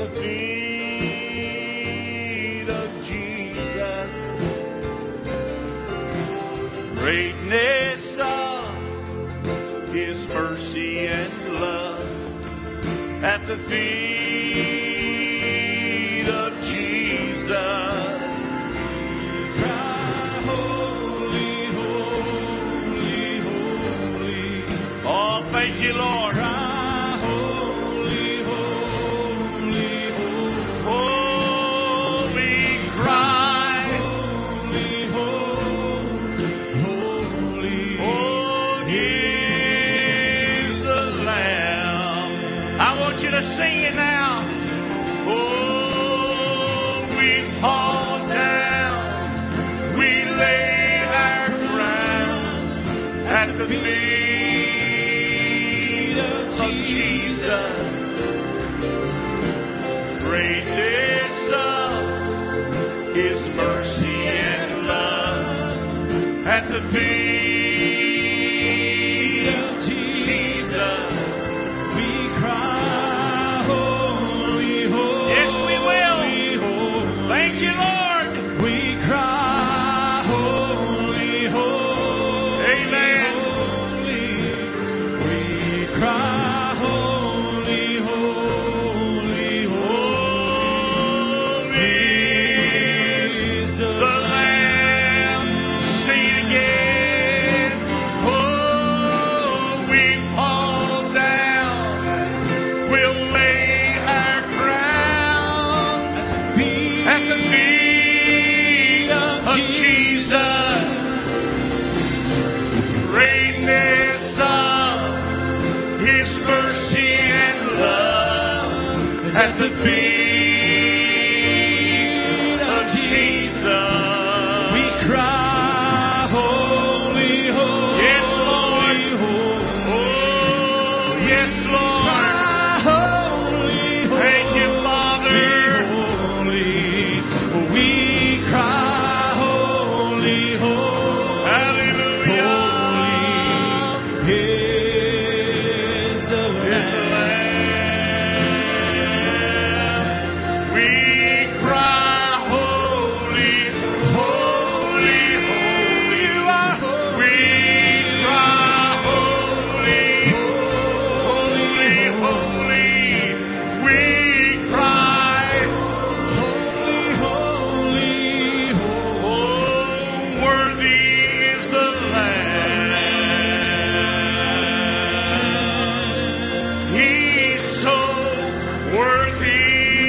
the feet of Jesus. Greatness of His mercy and love at the feet of Jesus. Cry, holy, holy, holy. Oh, thank you, Lord. Cry, holy, holy, holy. Oh, we cry. Holy, holy, holy. Oh, He's the Lamb. I want you to sing it now. Oh, we fall down. We lay our crowns at the feet of Jesus. Greatness of His mercy and love at the feet of Jesus. We cry, holy, holy. Yes, we will. Thank you, Lord. We cry, holy, holy. Amen. Holy. We cry, holy, holy, holy is the Lamb. Sing it again. Oh, we fall down. We'll lay our crowns at the feet of Jesus. Greatness of His mercy and love at the feet of Jesus. We cry, holy, holy. Yes, Lord. Oh, yes, Lord. Holy, holy. Thank you, Father. Holy. We cry, holy, holy. Hallelujah. Holy is the Lamb. We cry, holy, holy, holy. You are holy. We cry, holy, holy, holy. We cry, holy, holy, holy. Oh, worthy is the Lamb. He's so worthy.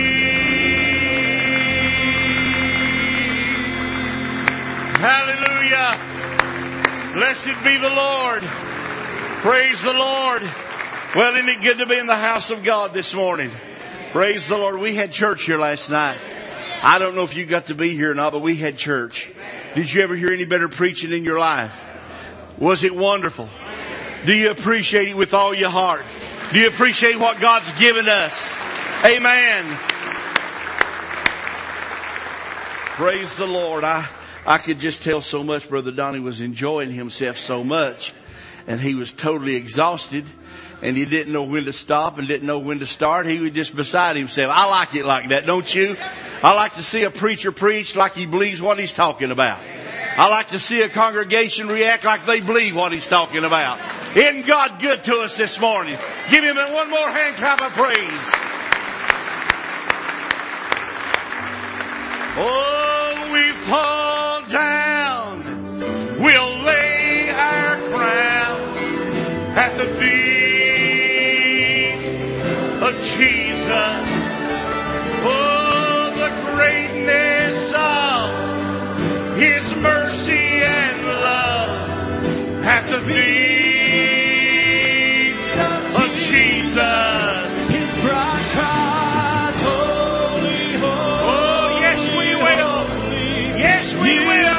Hallelujah. Blessed be the Lord. Praise the Lord. Well, isn't it good to be in the house of God this morning? Praise the Lord. We had church here last night. I don't know if you got to be here or not, but we had church. Did you ever hear any better preaching in your life? Was it wonderful? Do you appreciate it with all your heart? Do you appreciate what God's given us? Amen. Praise the Lord. I could just tell so much Brother Donnie was enjoying himself so much. And he was totally exhausted. And he didn't know when to stop and didn't know when to start. He was just beside himself. I like it like that, don't you? I like to see a preacher preach like he believes what he's talking about. I like to see a congregation react like they believe what he's talking about. Isn't God good to us this morning? Give Him one more hand clap of praise. Oh, we fall down. We'll lay our crowns at the feet of Jesus. Oh, the greatness of His mercy and love at the feet of Jesus. His bride cries, holy, holy. Oh, yes, we will. Yes, we will.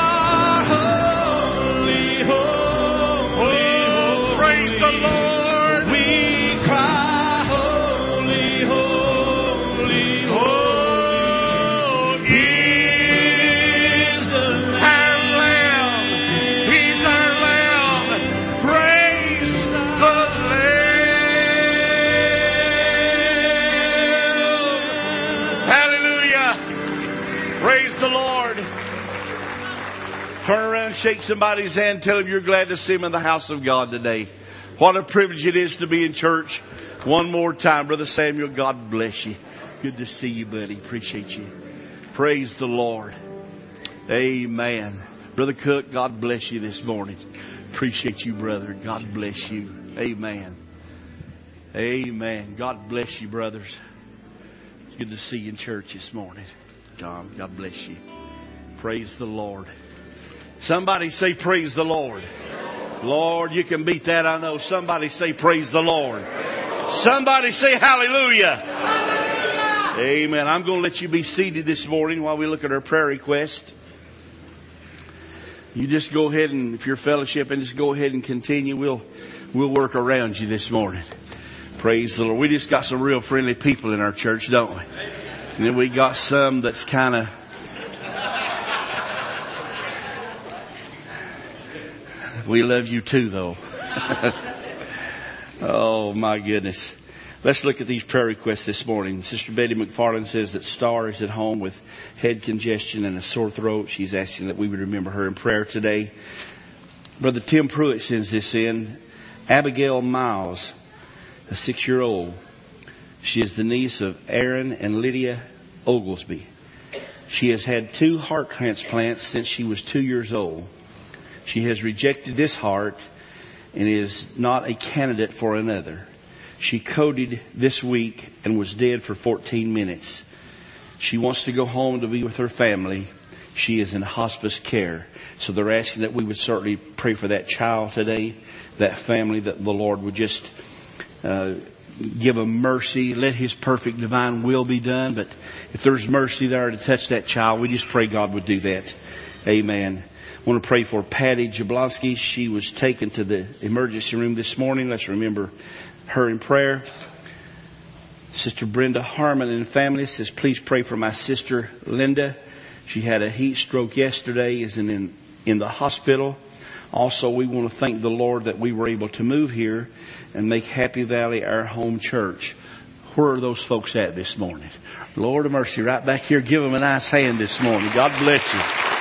Holy, holy, holy. Praise the Lord. We cry, holy, holy, holy. Oh, is our Lamb. He's our Lamb. Praise the Lord. Turn around, shake somebody's hand, tell them you're glad to see them in the house of God today. What a privilege it is to be in church one more time. Brother Samuel, God bless you. Good to see you, buddy. Appreciate you. Praise the Lord. Amen. Brother Cook, God bless you this morning. Appreciate you, brother. God bless you. Amen. Amen. God bless you, brothers. Good to see you in church this morning. God bless you. Praise the Lord. Somebody say praise the Lord. Lord, you can beat that, I know. Somebody say praise the Lord. Somebody say hallelujah. Amen. I'm going to let you be seated this morning while we look at our prayer request. You just go ahead and, if you're fellowship, and just go ahead and continue. We'll work around you this morning. Praise the Lord. We just got some real friendly people in our church, don't we? And then we got some that's kind of... We love you too, though. Oh, my goodness. Let's look at these prayer requests this morning. Sister Betty McFarland says that Star is at home with head congestion and a sore throat. She's asking that we would remember her in prayer today. Brother Tim Pruitt sends this in. Abigail Miles, a 6-year-old. She is the niece of Aaron and Lydia Oglesby. She has had 2 heart transplants since she was 2 years old. She has rejected this heart and is not a candidate for another. She coded this week and was dead for 14 minutes. She wants to go home to be with her family. She is in hospice care. So they're asking that we would certainly pray for that child today, that family, that the Lord would just give them mercy. Let His perfect divine will be done. But if there's mercy there to touch that child, we just pray God would do that. Amen. I want to pray for Patty Jablonski. She was taken to the emergency room this morning. Let's remember her in prayer. Sister Brenda Harmon and family says, please pray for my sister Linda. She had a heat stroke yesterday, is in the hospital. Also, we want to thank the Lord that we were able to move here and make Happy Valley our home church. Where are those folks at this morning? Lord of mercy, right back here. Give them a nice hand this morning. God bless you.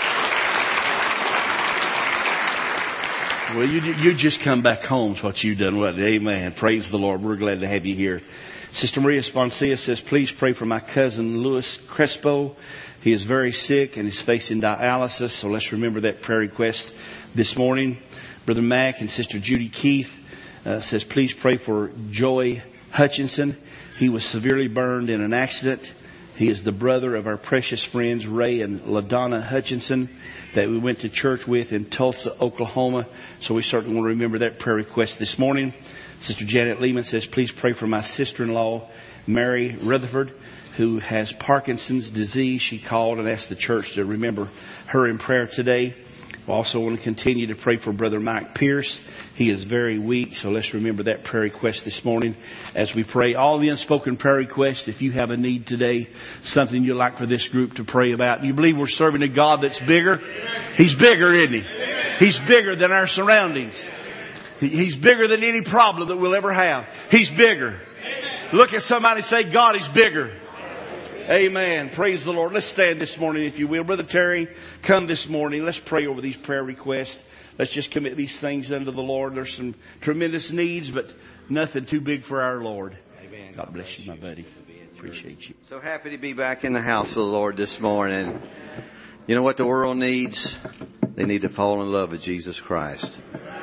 Well, you just come back home is what you've done. What? Amen. Praise the Lord. We're glad to have you here. Sister Maria Sponcia says, please pray for my cousin Louis Crespo. He is very sick and is facing dialysis. So let's remember that prayer request this morning. Brother Mac and Sister Judy Keith says, please pray for Joy Hutchinson. He was severely burned in an accident. He is the brother of our precious friends Ray and LaDonna Hutchinson that we went to church with in Tulsa, Oklahoma. So we certainly want to remember that prayer request this morning. Sister Janet Lehman says, please pray for my sister-in-law, Mary Rutherford, who has Parkinson's disease. She called and asked the church to remember her in prayer today. We also want to continue to pray for Brother Mike Pierce. He is very weak, so let's remember that prayer request this morning as we pray. All the unspoken prayer requests, if you have a need today, something you'd like for this group to pray about. You believe we're serving a God that's bigger? He's bigger, isn't He? He's bigger than our surroundings. He's bigger than any problem that we'll ever have. He's bigger. Look at somebody and say, God is bigger. Amen. Praise the Lord. Let's stand this morning, if you will. Brother Terry, come this morning. Let's pray over these prayer requests. Let's just commit these things unto the Lord. There's some tremendous needs, but nothing too big for our Lord. Amen. God bless you, my buddy. Appreciate you. So happy to be back in the house of the Lord this morning. You know what the world needs? They need to fall in love with Jesus Christ.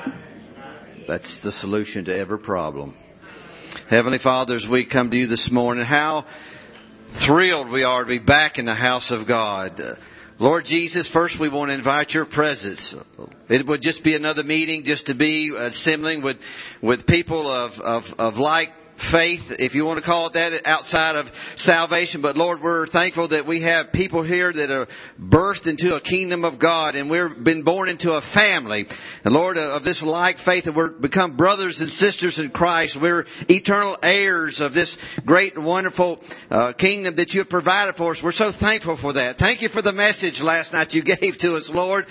That's the solution to every problem. Heavenly Father, as we come to you this morning, how thrilled we are to be back in the house of God. Lord Jesus, first we want to invite your presence. It would just be another meeting just to be assembling with people of like faith, if you want to call it that, outside of salvation. But Lord, we're thankful that we have people here that are birthed into a kingdom of God, and we've been born into a family. And Lord, of this like faith, that we're become brothers and sisters in Christ. We're eternal heirs of this great and wonderful kingdom that you have provided for us. We're so thankful for that. Thank you for the message last night you gave to us, Lord.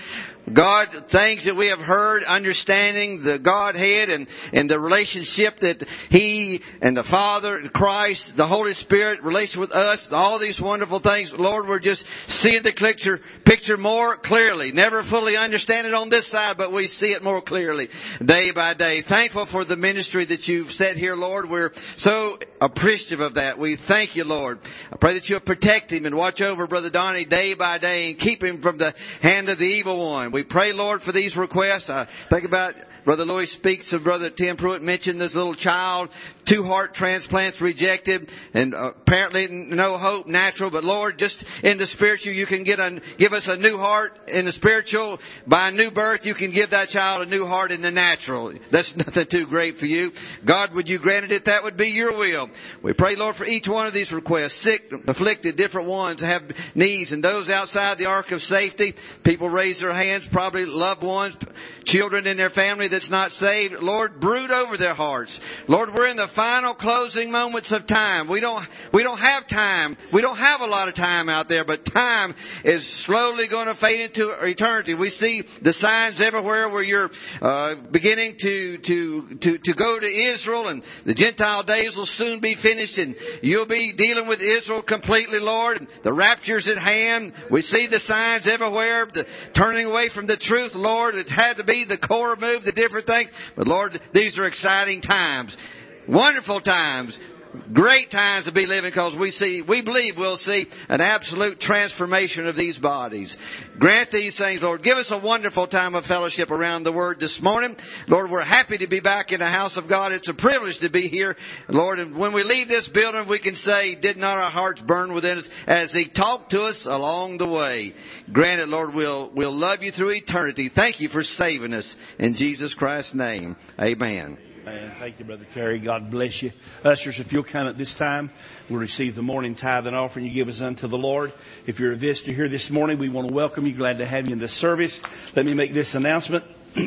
God, things that we have heard, understanding the Godhead and the relationship that He and the Father, Christ, the Holy Spirit relation with us, all these wonderful things. Lord, we're just seeing the picture more clearly. Never fully understand it on this side, but we see it more clearly day by day. Thankful for the ministry that you've set here, Lord. We're so appreciative of that. We thank you, Lord. I pray that you'll protect him and watch over Brother Donnie day by day and keep him from the hand of the evil one. We pray, Lord, for these requests. I think about Brother Louis speaks of Brother Tim Pruitt mentioned this little child, 2 heart transplants rejected, and apparently no hope natural. But Lord, just in the spiritual, you can give us a new heart in the spiritual. By a new birth, you can give that child a new heart in the natural. That's nothing too great for you. God, would you grant it? That would be your will. We pray, Lord, for each one of these requests, sick, afflicted, different ones have needs, and those outside the ark of safety. People raise their hands, probably loved ones, children in their family that's not saved. Lord, brood over their hearts. Lord, we're in the final closing moments of time. We don't have time. We don't have a lot of time out there, but time is slowly going to fade into eternity. We see the signs everywhere where you're beginning to go to Israel, and the Gentile days will soon be finished, and you'll be dealing with Israel completely, Lord. The rapture's at hand. We see the signs everywhere, the turning away from the truth, Lord. It had to be the core move, the different things. But Lord, these are exciting times. Wonderful times. Great times to be living, because we believe we'll see an absolute transformation of these bodies. Grant these things, Lord. Give us a wonderful time of fellowship around the Word this morning. Lord, we're happy to be back in the house of God. It's a privilege to be here, Lord. And when we leave this building, we can say, did not our hearts burn within us as He talked to us along the way? Grant it, Lord, we'll love you through eternity. Thank you for saving us. In Jesus Christ's name, amen. Thank you, Brother Terry. God bless you. Ushers, if you'll come at this time, we'll receive the morning tithe and offering you give us unto the Lord. If you're a visitor here this morning, we want to welcome you. Glad to have you in the service. Let me make this announcement.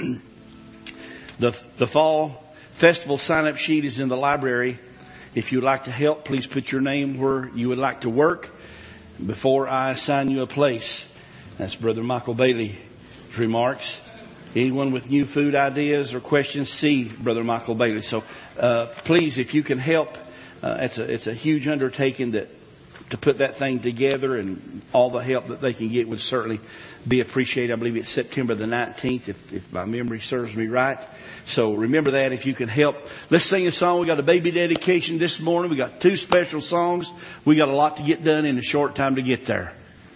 The fall festival sign-up sheet is in the library. If you'd like to help, please put your name where you would like to work before I assign you a place. That's Brother Michael Bailey's remarks. Anyone with new food ideas or questions, see Brother Michael Bailey. So please, if you can help, it's a huge undertaking to put that thing together, and all the help that they can get would certainly be appreciated. I believe it's September the 19th, if my memory serves me right. So remember that if you can help. Let's sing a song. We got a baby dedication this morning. We got 2 special songs. We got a lot to get done in a short time to get there.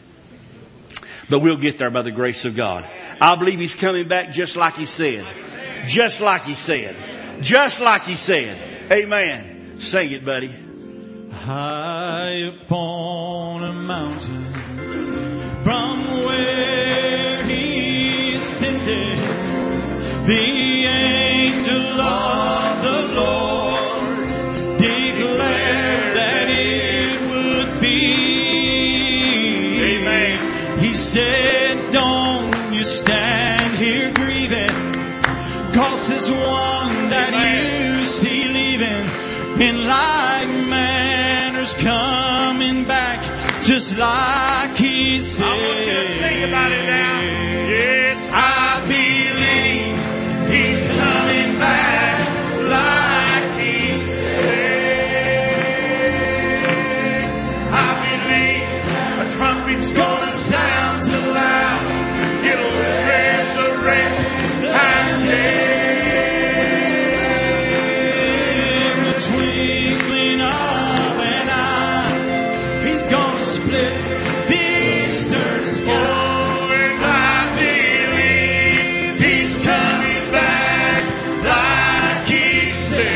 But we'll get there by the grace of God. I believe He's coming back just like He said. Just like He said. Just like He said. Amen. Sing it, buddy. High upon a mountain, from where He ascended, the angel of the Lord declared that it would be. Amen. He said, don't you stand here grieving, 'cause there's one that you see leaving in like manners, coming back just like He said. I want you to sing about it now. Yes, I believe He's coming back like He said. I believe a trumpet's Gonna sound so loud, it'll resurrect and in the twinkling of an eye, He's gonna split the eastern sky. Oh, and I believe He's coming back like He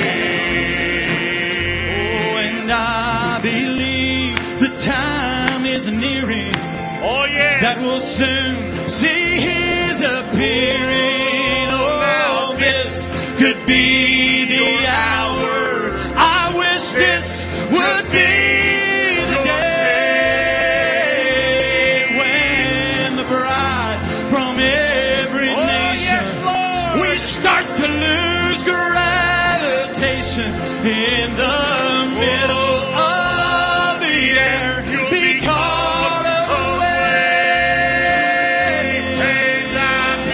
said. Oh, and I believe the time is nearing. Oh, yes. That will soon see His appearing. Oh, this could be the hour. I wish this would be the day when the bride from every nation starts to lose gravitation in the middle of the air. Be caught away. And I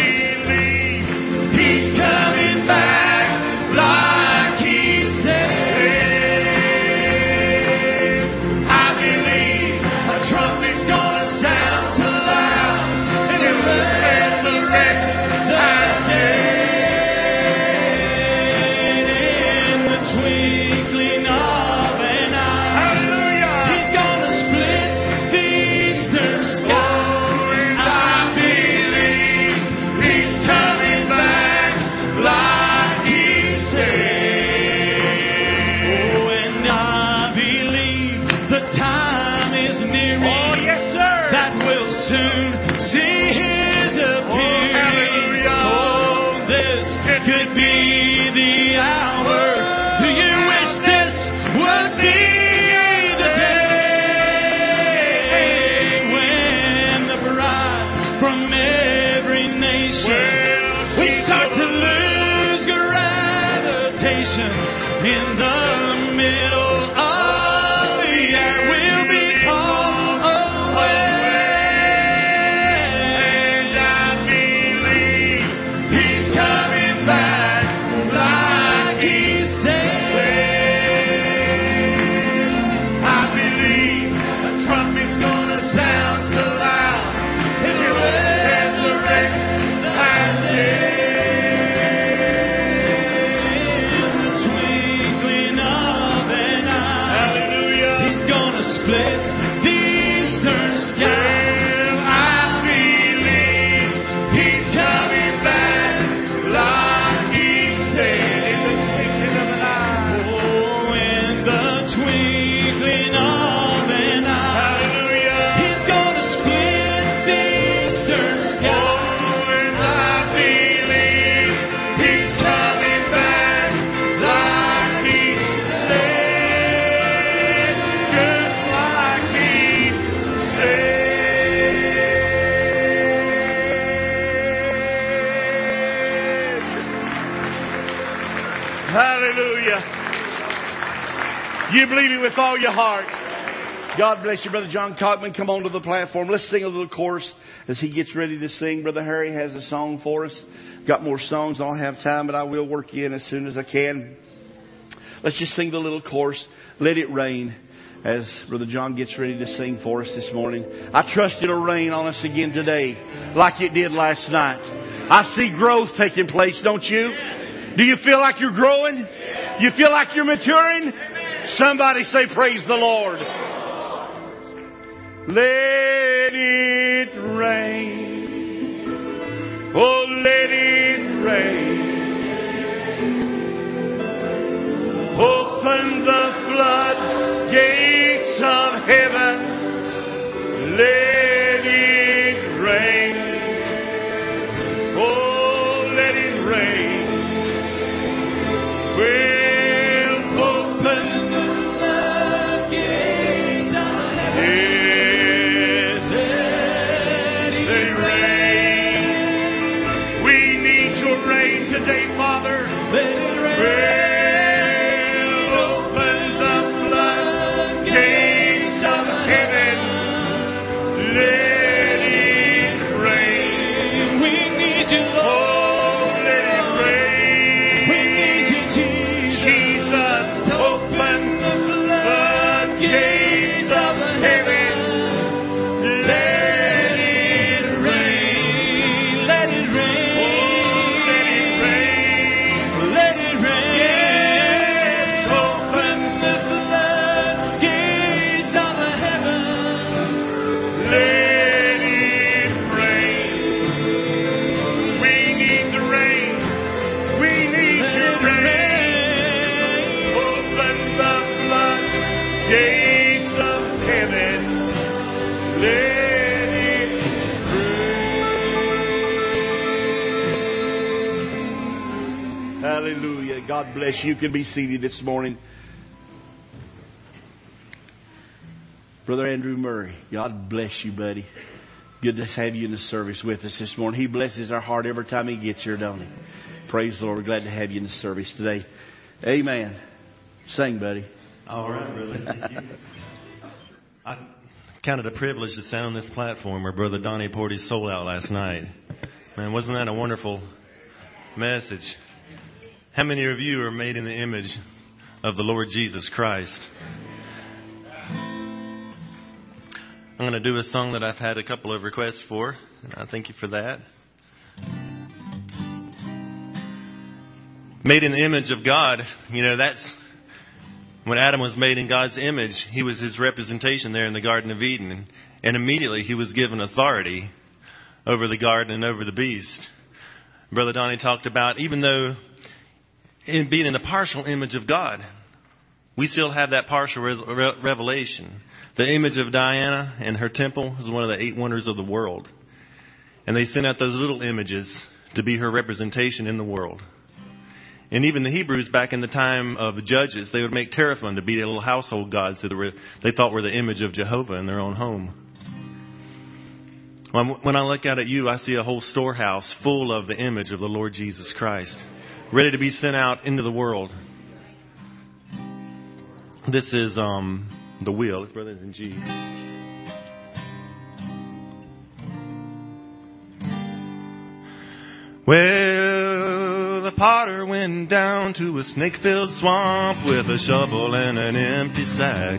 see His appearing. Oh, this could be the hour. Do you wish this would be the day when the bride from every nation, we start to lose gravitation in the middle of the air? We'll be called away. And I believe He's coming back like He said. I believe a trumpet's gonna sound so loud, and He will resurrect that day. Split the eastern sky. Well, I believe He's coming back like He said. In the twinkling of an eye. Hallelujah. He's gonna split the eastern sky. Oh, and I believe He's coming back like He said. Hallelujah. You believe it with all your heart. God bless you, Brother John Cockman. Come on to the platform. Let's sing a little chorus as he gets ready to sing. Brother Harry has a song for us. Got more songs. I don't have time, but I will work you in as soon as I can. Let's just sing the little chorus. Let it rain, as Brother John gets ready to sing for us this morning. I trust it'll rain on us again today like it did last night. I see growth taking place, don't you? Do you feel like you're growing? You feel like you're maturing? Somebody say, praise the Lord. Let it rain. Oh, let it rain. Open the floodgates of heaven. Let it rain. Oh, let it rain. We'll open the floodgates of heaven. Yes, let it rain. We need your rain today, Father. Let it rain. We'll open the floodgates of heaven. Let it rain. We need you, Lord. Hallelujah. God bless you. You can be seated this morning. Brother Andrew Murray, God bless you, buddy. Good to have you in the service with us this morning. He blesses our heart every time he gets here, don't he? Praise the Lord. We're glad to have you in the service today. Amen. Sing, buddy. All right, brother. Thank you. I counted a privilege to sound on this platform where Brother Donnie poured his soul out last night. Man, wasn't that a wonderful message? How many of you are made in the image of the Lord Jesus Christ? I'm going to do a song that I've had a couple of requests for, and I thank you for that. Made in the image of God, that's when Adam was made in God's image. He was his representation there in the Garden of Eden, and immediately he was given authority over the garden and over the beast. Brother Donnie talked about, even though in being in the partial image of God, we still have that partial revelation. The image of Diana and her temple is one of the 8 wonders of the world. And they sent out those little images to be her representation in the world. And even the Hebrews back in the time of the judges, they would make teraphim to be their little household gods that they thought were the image of Jehovah in their own home. When I look out at you, I see a whole storehouse full of the image of the Lord Jesus Christ, ready to be sent out into the world. This is the wheel. It's Brothers in G. Well, the potter went down to a snake-filled swamp with a shovel and an empty sack.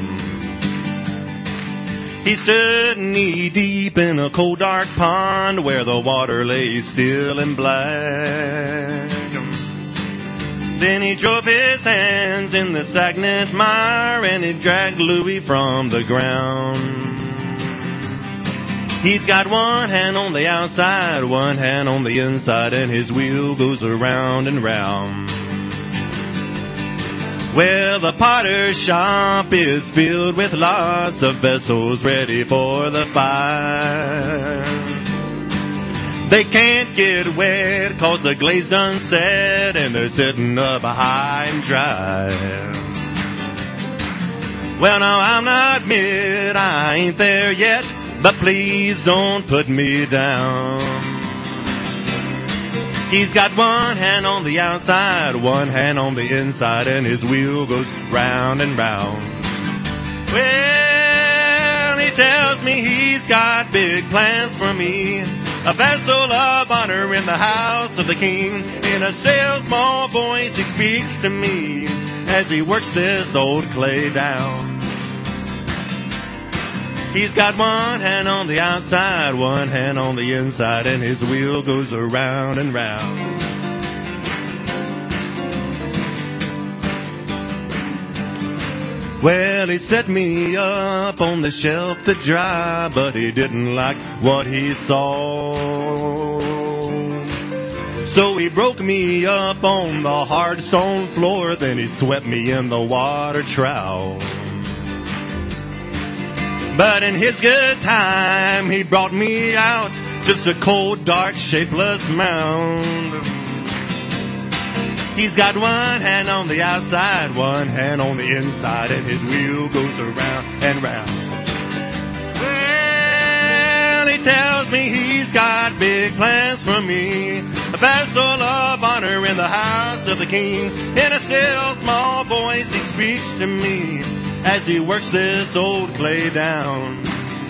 He stood knee-deep in a cold, dark pond where the water lay still and black. Then he drove his hands in the stagnant mire and he dragged Louis from the ground. He's got one hand on the outside, one hand on the inside, and his wheel goes around and round. Well, the potter's shop is filled with lots of vessels ready for the fire. They can't get wet 'cause the glaze done set and they're sitting up high and dry. Well, now I'll not admit I ain't there yet, but please don't put me down. He's got one hand on the outside, one hand on the inside, and his wheel goes round and round. Well, he tells me he's got big plans for me, a vessel of honor in the house of the King. In a still small voice he speaks to me as he works this old clay down. He's got one hand on the outside, one hand on the inside, and his wheel goes around and round. Well, he set me up on the shelf to dry, but he didn't like what he saw. So he broke me up on the hard stone floor, then he swept me in the water trough. But in his good time, he brought me out, just a cold, dark, shapeless mound. He's got one hand on the outside, one hand on the inside, and his wheel goes around and round. Well, he tells me he's got big plans for me, a vessel of honor in the house of the King. In a still, small voice, he speaks to me as he works this old clay down.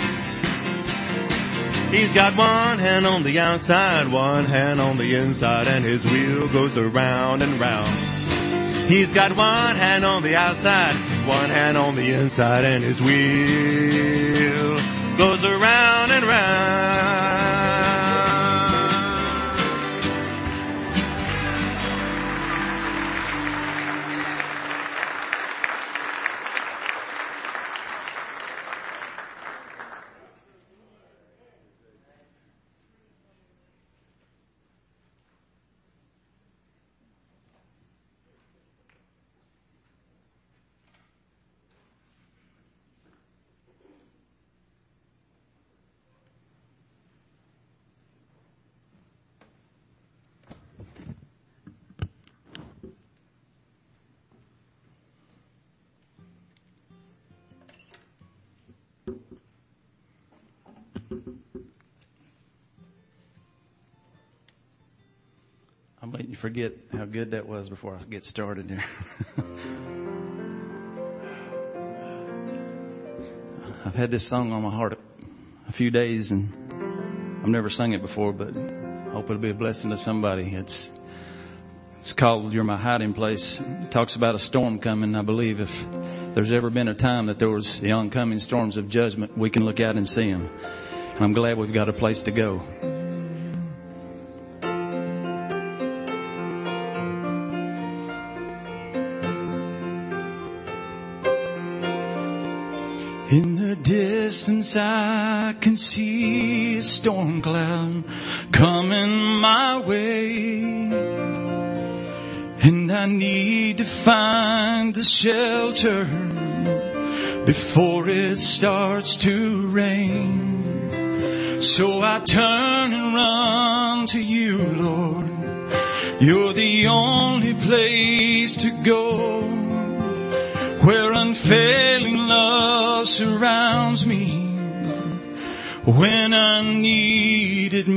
He's got one hand on the outside, one hand on the inside, and his wheel goes around and round. He's got one hand on the outside, one hand on the inside, and his wheel goes around and round. I'm letting you forget how good that was before I get started here. I've had this song on my heart a few days, and I've never sung it before, but I hope it'll be a blessing to somebody. It's called You're My Hiding Place. It talks about a storm coming. I believe if there's ever been a time that there was the oncoming storms of judgment, we can look out and see them. And I'm glad we've got a place to go. In the distance I can see a storm cloud coming my way, and I need to find the shelter before it starts to rain. So I turn and run to you, Lord. You're the only place to go, where unfailing love surrounds me when I need it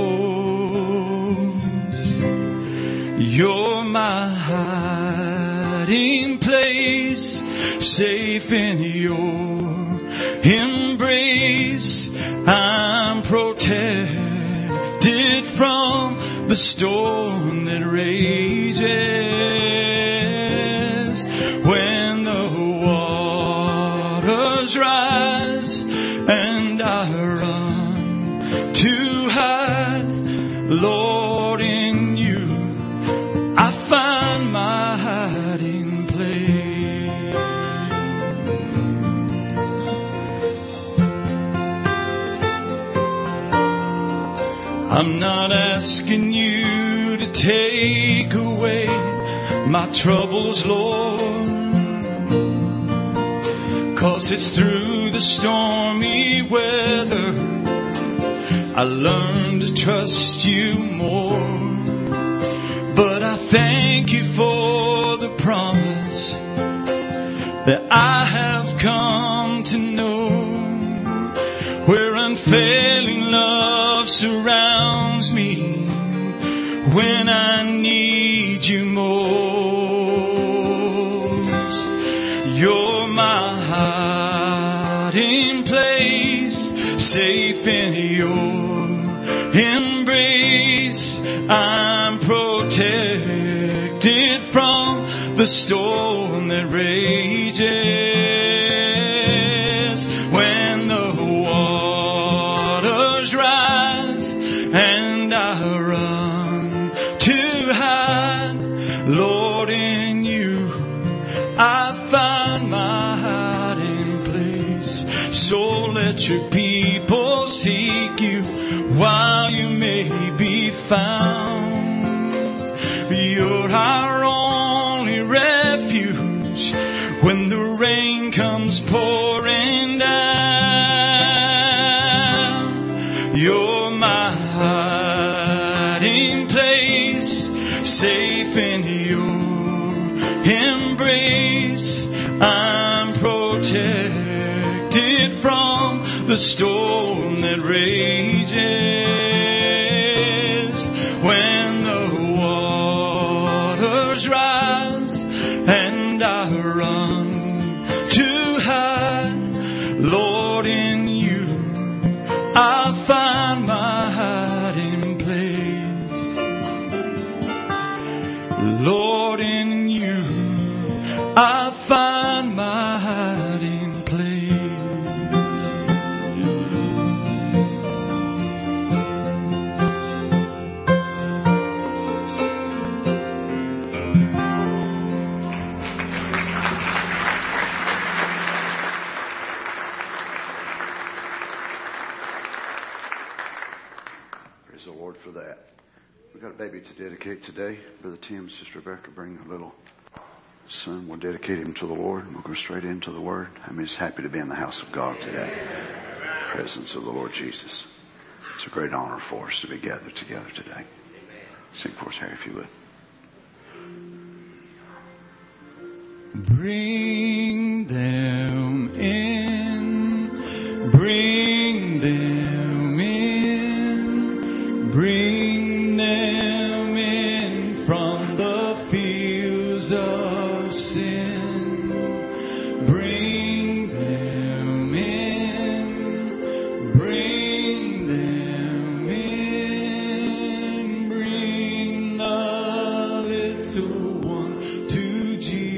most. You're my hiding place, safe in your embrace. I'm protected from the storm that rages. When the waters rise and I run to hide, Lord, in you I find my hiding place. I'm not asking you to take away my troubles, Lord, 'cause it's through the stormy weather I learn to trust you more. But I thank you for the promise that I have come to know, where unfailing love surrounds me when I need you most. You're my hiding place, safe in your embrace. I'm protected from the storm that rages. When the waters rise and I run to hide, Lord, in you I find my hiding place. So let your people seek you while you may be found. You're our only refuge when the rain comes pouring down. You're my hiding place, safe in your embrace. I'm protected from the storm that rages. When the waters rise and I run to hide, Lord, in you I find my hiding place. Lord, in you I find my hiding place. Praise the Lord for that. We've got a baby to dedicate today. Brother Tim, Sister Rebecca, bring a little son. We'll dedicate him to the Lord, and we'll go straight into the Word. I mean, it's happy to be in the house of God today. The presence of the Lord Jesus. It's a great honor for us to be gathered together today. Sing for us, Harry, if you would. Bring them in, bring them in, bring them in from the fields of sin. Bring them in, bring them in, bring the little one to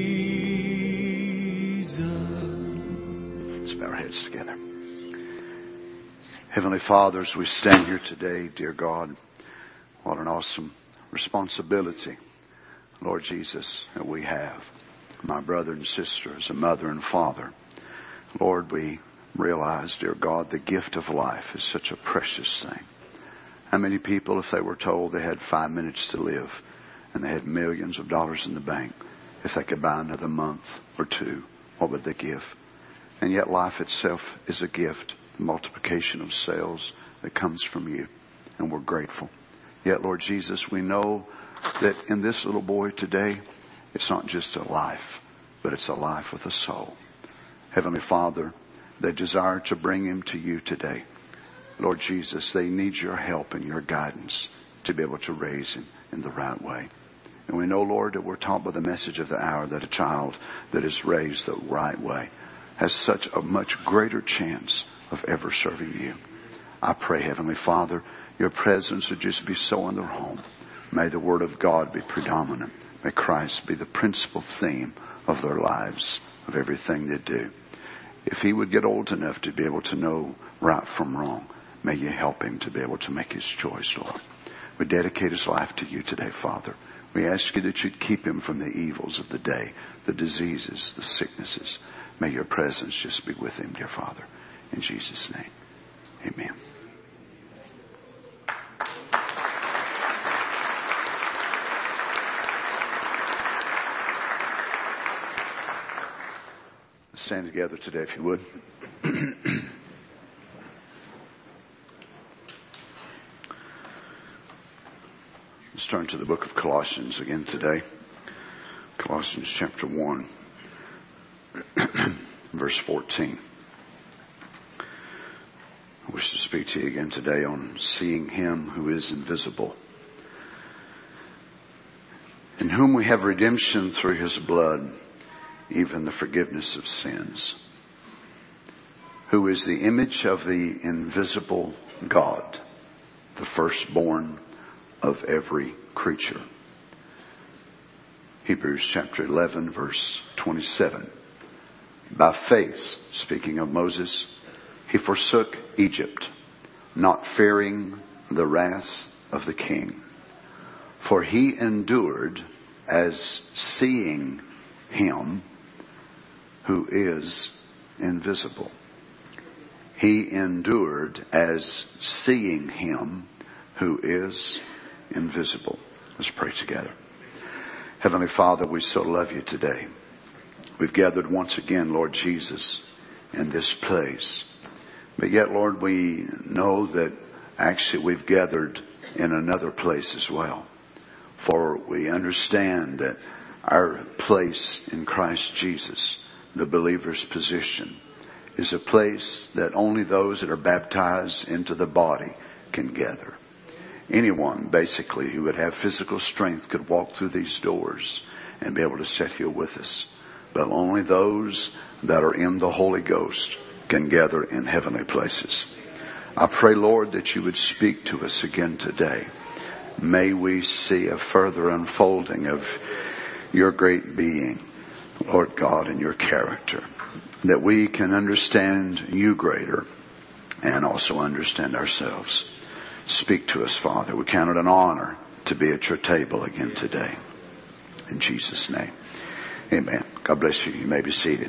Jesus. Let's bow our heads together. Heavenly Father, as we stand here today, dear God, what an awesome responsibility, Lord Jesus, that we have. My brother and sister, as a mother and father, Lord, we realize, dear God, the gift of life is such a precious thing. How many people, if they were told they had 5 minutes to live and they had millions of dollars in the bank, if they could buy another month or two, what would they give? And yet life itself is a gift. The multiplication of cells, that comes from you. And we're grateful. Yet, Lord Jesus, we know that in this little boy today, it's not just a life, but it's a life with a soul. Heavenly Father, they desire to bring him to you today. Lord Jesus, they need your help and your guidance to be able to raise him in the right way. And we know, Lord, that we're taught by the message of the hour that a child that is raised the right way has such a much greater chance of ever serving you. I pray, Heavenly Father, your presence would just be so in their home. May the Word of God be predominant. May Christ be the principal theme of their lives, of everything they do. If he would get old enough to be able to know right from wrong, may you help him to be able to make his choice, Lord. We dedicate his life to you today, Father. We ask you that you'd keep him from the evils of the day, the diseases, the sicknesses. May your presence just be with him, dear Father. In Jesus' name, amen. Stand together today, if you would. Let's turn to the book of Colossians again today. Colossians chapter 1, verse 14. I wish to speak to you again today on seeing him who is invisible, in whom we have redemption through his blood, even the forgiveness of sins, who is the image of the invisible God, the firstborn of every creature. Hebrews chapter 11, verse 27. By faith, speaking of Moses, he forsook Egypt, not fearing the wrath of the king, for he endured as seeing him who is invisible. He endured as seeing him who is invisible. Let's pray together. Heavenly Father, we so love you today. We've gathered once again, Lord Jesus, in this place. But yet, Lord, we know that actually we've gathered in another place as well. For we understand that our place in Christ Jesus, the believer's position, is a place that only those that are baptized into the body can gather. Anyone, basically, who would have physical strength could walk through these doors and be able to sit here with us. But only those that are in the Holy Ghost can gather in heavenly places. I pray, Lord, that you would speak to us again today. May we see a further unfolding of your great being, Lord God, and your character, that we can understand you greater and also understand ourselves. Speak to us, Father. We count it an honor to be at your table again today. In Jesus' name, amen. God bless you. You may be seated.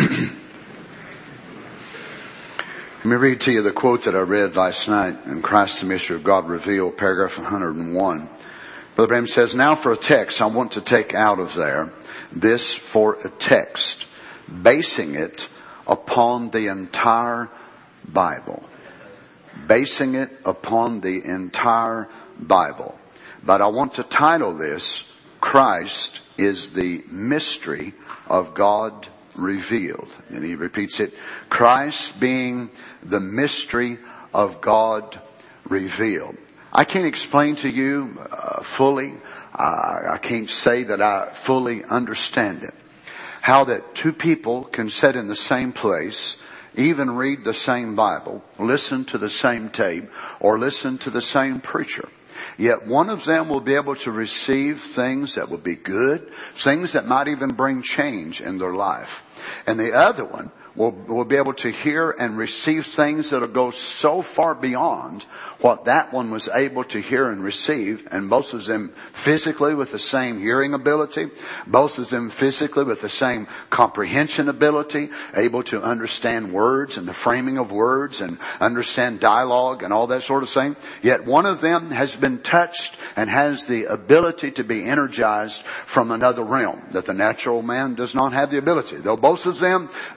Let me read to you the quote that I read last night in Christ the Mystery of God Revealed, paragraph 101. Brother Branham says, now for a text I want to take out of there, this for a text, basing it upon the entire Bible. Basing it upon the entire Bible. But I want to title this, Christ is the Mystery of God Revealed. And he repeats it, Christ being the mystery of God revealed. I can't explain to you fully. I can't say that I fully understand it. How that two people can sit in the same place, even read the same Bible, listen to the same tape, or listen to the same preacher. Yet one of them will be able to receive things that will be good, things that might even bring change in their life. And the other one will be able to hear and receive things that will go so far beyond what that one was able to hear and receive. And both of them physically with the same hearing ability, both of them physically with the same comprehension ability, able to understand words and the framing of words and understand dialogue and all that sort of thing. Yet one of them has been touched and has the ability to be energized from another realm that the natural man does not have the ability. Though both of them may perfect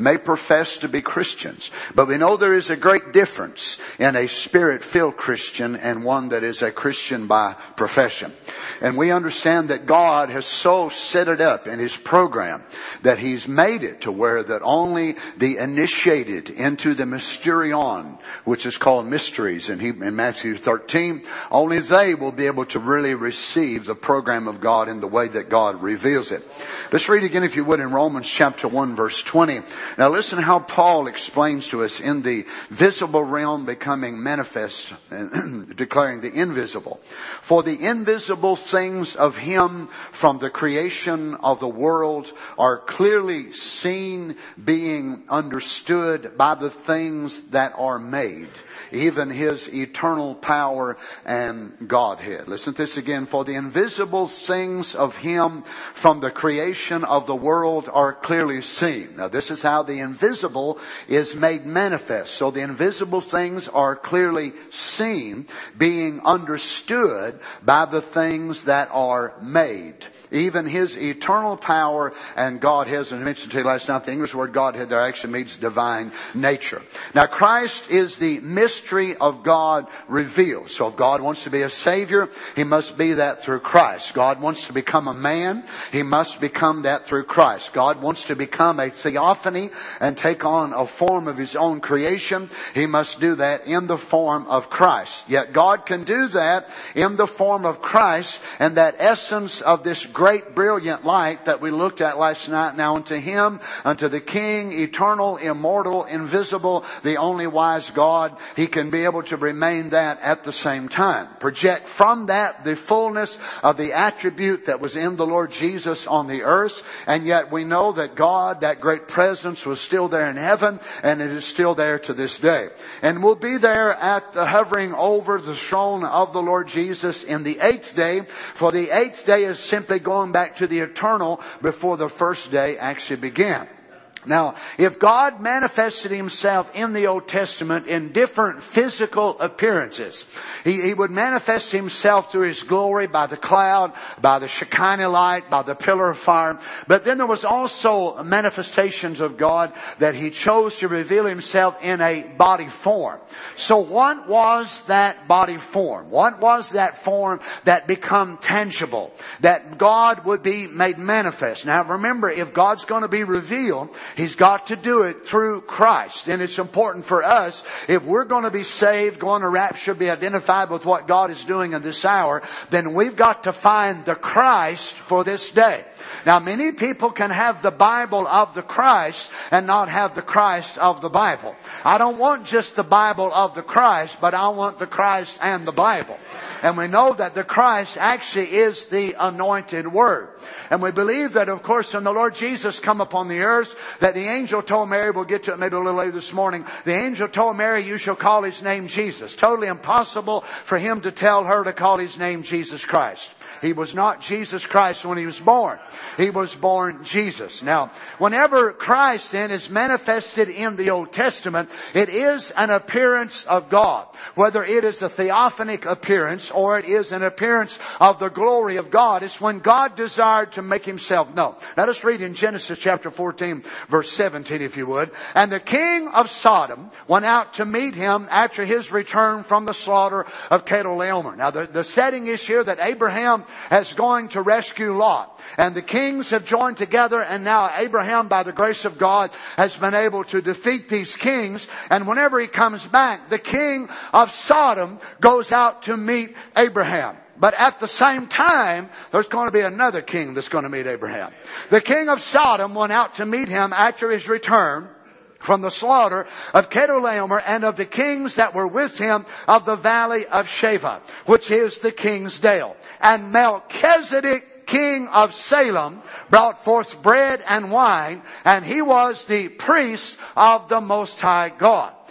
profess to be Christians. But we know there is a great difference in a Spirit-filled Christian and one that is a Christian by profession. And we understand that God has so set it up in His program that He's made it to where that only the initiated into the mysterion, which is called mysteries in Matthew 13, only they will be able to really receive the program of God in the way that God reveals it. Let's read again, if you would, in Romans chapter 1 verse 20. Now listen how Paul explains to us in the visible realm becoming manifest, declaring the invisible. For the invisible things of Him from the creation of the world are clearly seen, being understood by the things that are made, even His eternal power and Godhead. Listen to this again. For the invisible things of Him from the creation of the world are clearly seen. Now this is how the invisible is made manifest. So the invisible things are clearly seen, being understood by the things that are made, even His eternal power and Godhead. As I mentioned to you last night, the English word Godhead there actually means divine nature. Now Christ is the mystery of God revealed. So if God wants to be a Savior, He must be that through Christ. God wants to become a man, He must become that through Christ. God wants to become a theophany and take on a form of His own creation, He must do that in the form of Christ. Yet God can do that in the form of Christ, and that essence of this great brilliant light that we looked at last night. Now unto Him, unto the King, eternal, immortal, invisible, the only wise God, He can be able to remain that at the same time. Project from that the fullness of the attribute that was in the Lord Jesus on the earth. And yet we know that God, that great presence, was still there in heaven, and it is still there to this day. And will be there at the hovering over the throne of the Lord Jesus in the 8th day. For the 8th day is simply going back to the eternal before the first day actually began. Now, if God manifested Himself in the Old Testament in different physical appearances, He would manifest Himself through His glory by the cloud, by the Shekinah light, by the pillar of fire. But then there was also manifestations of God that He chose to reveal Himself in a body form. So what was that body form? What was that form that become tangible? That God would be made manifest. Now remember, if God's going to be revealed, He's got to do it through Christ. And it's important for us, if we're going to be saved, going to rapture, be identified with what God is doing in this hour, then we've got to find the Christ for this day. Now many people can have the Bible of the Christ and not have the Christ of the Bible. I don't want just the Bible of the Christ, but I want the Christ and the Bible. And we know that the Christ actually is the anointed Word. And we believe that, of course, when the Lord Jesus come upon the earth, that the angel told Mary, we'll get to it maybe a little later this morning, the angel told Mary, you shall call His name Jesus. Totally impossible for Him to tell her to call His name Jesus Christ. He was not Jesus Christ when He was born. He was born Jesus. Now, whenever Christ then is manifested in the Old Testament, it is an appearance of God. Whether it is a theophanic appearance or it is an appearance of the glory of God, it's when God desired to make Himself known. Let us read in Genesis chapter 14 verse 17 if you would. And the king of Sodom went out to meet him after his return from the slaughter of Chedorlaomer. Now the setting is here that Abraham is going to rescue Lot. And the kings have joined together, and now Abraham, by the grace of God, has been able to defeat these kings. And whenever he comes back, the king of Sodom goes out to meet Abraham. But at the same time, there's going to be another king that's going to meet Abraham. The king of Sodom went out to meet him after his return from the slaughter of Chedorlaomer and of the kings that were with him of the valley of Sheva, which is the king's dale. And Melchizedek, king of Salem, brought forth bread and wine, and he was the priest of the Most High God.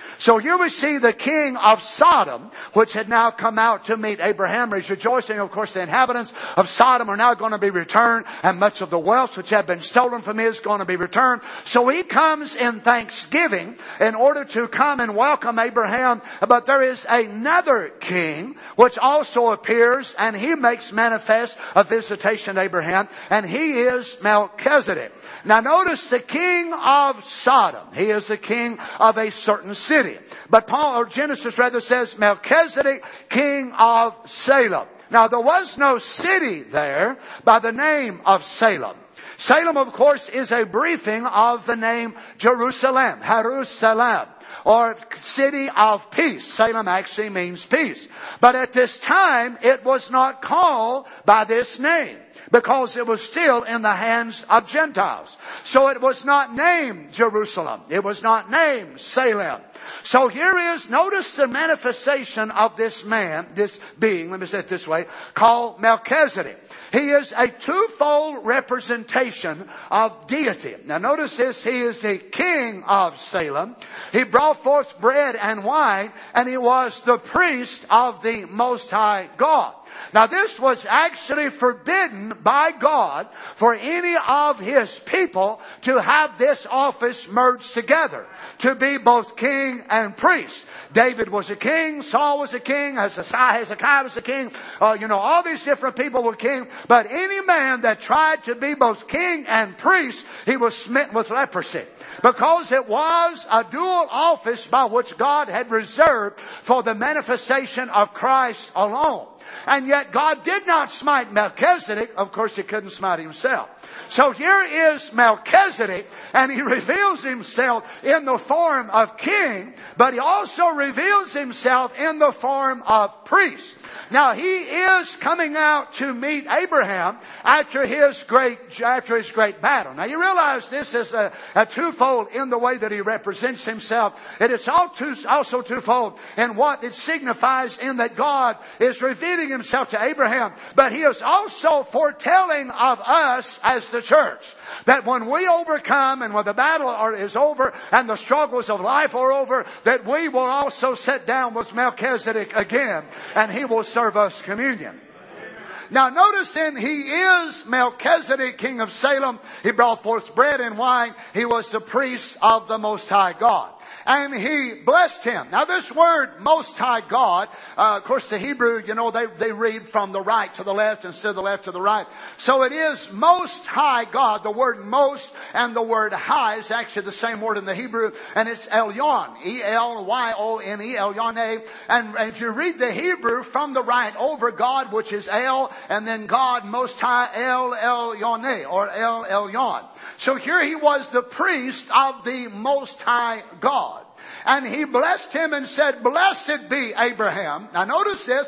So here we see the king of Sodom, which had now come out to meet Abraham. He's rejoicing. Of course, the inhabitants of Sodom are now going to be returned, and much of the wealth which had been stolen from him is going to be returned. So he comes in thanksgiving in order to come and welcome Abraham. But there is another king which also appears, and he makes manifest a visitation to Abraham, and he is Melchizedek. Now notice the king of Sodom. He is the king of a certain city. But Genesis says Melchizedek, king of Salem. Now there was no city there by the name of Salem. Salem, of course, is a briefing of the name Jerusalem, Jerusalem, or city of peace. Salem actually means peace. But at this time, it was not called by this name, because it was still in the hands of Gentiles. So it was not named Jerusalem. It was not named Salem. So here is, notice the manifestation of this man, this being, let me say it this way, called Melchizedek. He is a twofold representation of deity. Now notice this, he is the king of Salem. He brought forth bread and wine, and he was the priest of the Most High God. Now this was actually forbidden by God for any of His people to have this office merged together, to be both king and priest. David was a king, Saul was a king, Hezekiah was a king, all these different people were king. But any man that tried to be both king and priest, he was smitten with leprosy, because it was a dual office by which God had reserved for the manifestation of Christ alone. And yet God did not smite Melchizedek. Of course, He couldn't smite Himself. So here is Melchizedek, and he reveals himself in the form of king, but he also reveals himself in the form of priest. Now he is coming out to meet Abraham after his great battle. Now you realize this is a twofold in the way that he represents himself. It is also twofold in what it signifies, in that God is revealing Himself to Abraham, but He is also foretelling of us as the church, that when we overcome and when the battle is over and the struggles of life are over, that we will also sit down with Melchizedek again, and he will serve us communion. Now notice then, he is Melchizedek, king of Salem. He brought forth bread and wine. He was the priest of the Most High God. And he blessed him. Now this word Most High God, of course the Hebrew, they read from the right to the left instead of the left to the right. So it is Most High God. The word most and the word high is actually the same word in the Hebrew, and it's Elyon, E-L-Y-O-N-E, Elyone. And if you read the Hebrew from the right over, God, which is El, and then God Most High, El Elyone, or El Elyon. So here he was the priest of the Most High God. And he blessed him and said, "Blessed be Abraham." Now notice this,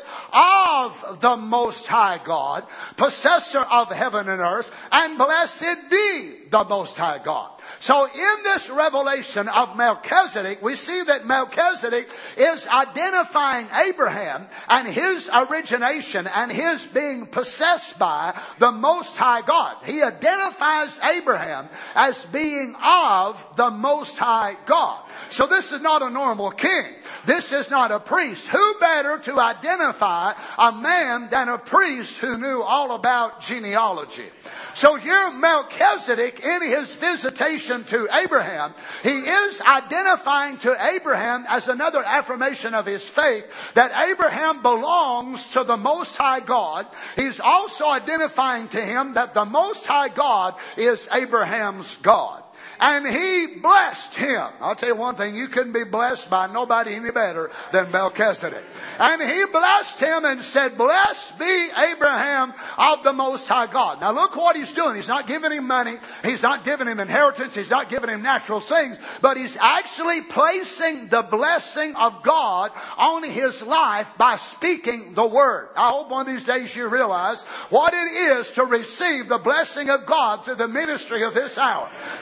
of the Most High God, possessor of heaven and earth, and blessed be the Most High God. So in this revelation of Melchizedek, we see that Melchizedek is identifying Abraham and his origination and his being possessed by the Most High God. He identifies Abraham as being of the Most High God. So this is not a normal king. This is not a priest. Who better to identify a man than a priest who knew all about genealogy? So here Melchizedek, in his visitation to Abraham, he is identifying to Abraham as another affirmation of his faith that Abraham belongs to the Most High God. He's also identifying to him that the Most High God is Abraham's God. And he blessed him. I'll tell you one thing, you couldn't be blessed by nobody any better than Melchizedek. And he blessed him and said, "Blessed be Abraham of the Most High God." Now look what he's doing. He's not giving him money. He's not giving him inheritance. He's not giving him natural things. But he's actually placing the blessing of God on his life by speaking the word. I hope one of these days you realize what it is to receive the blessing of God through the ministry of this hour. People can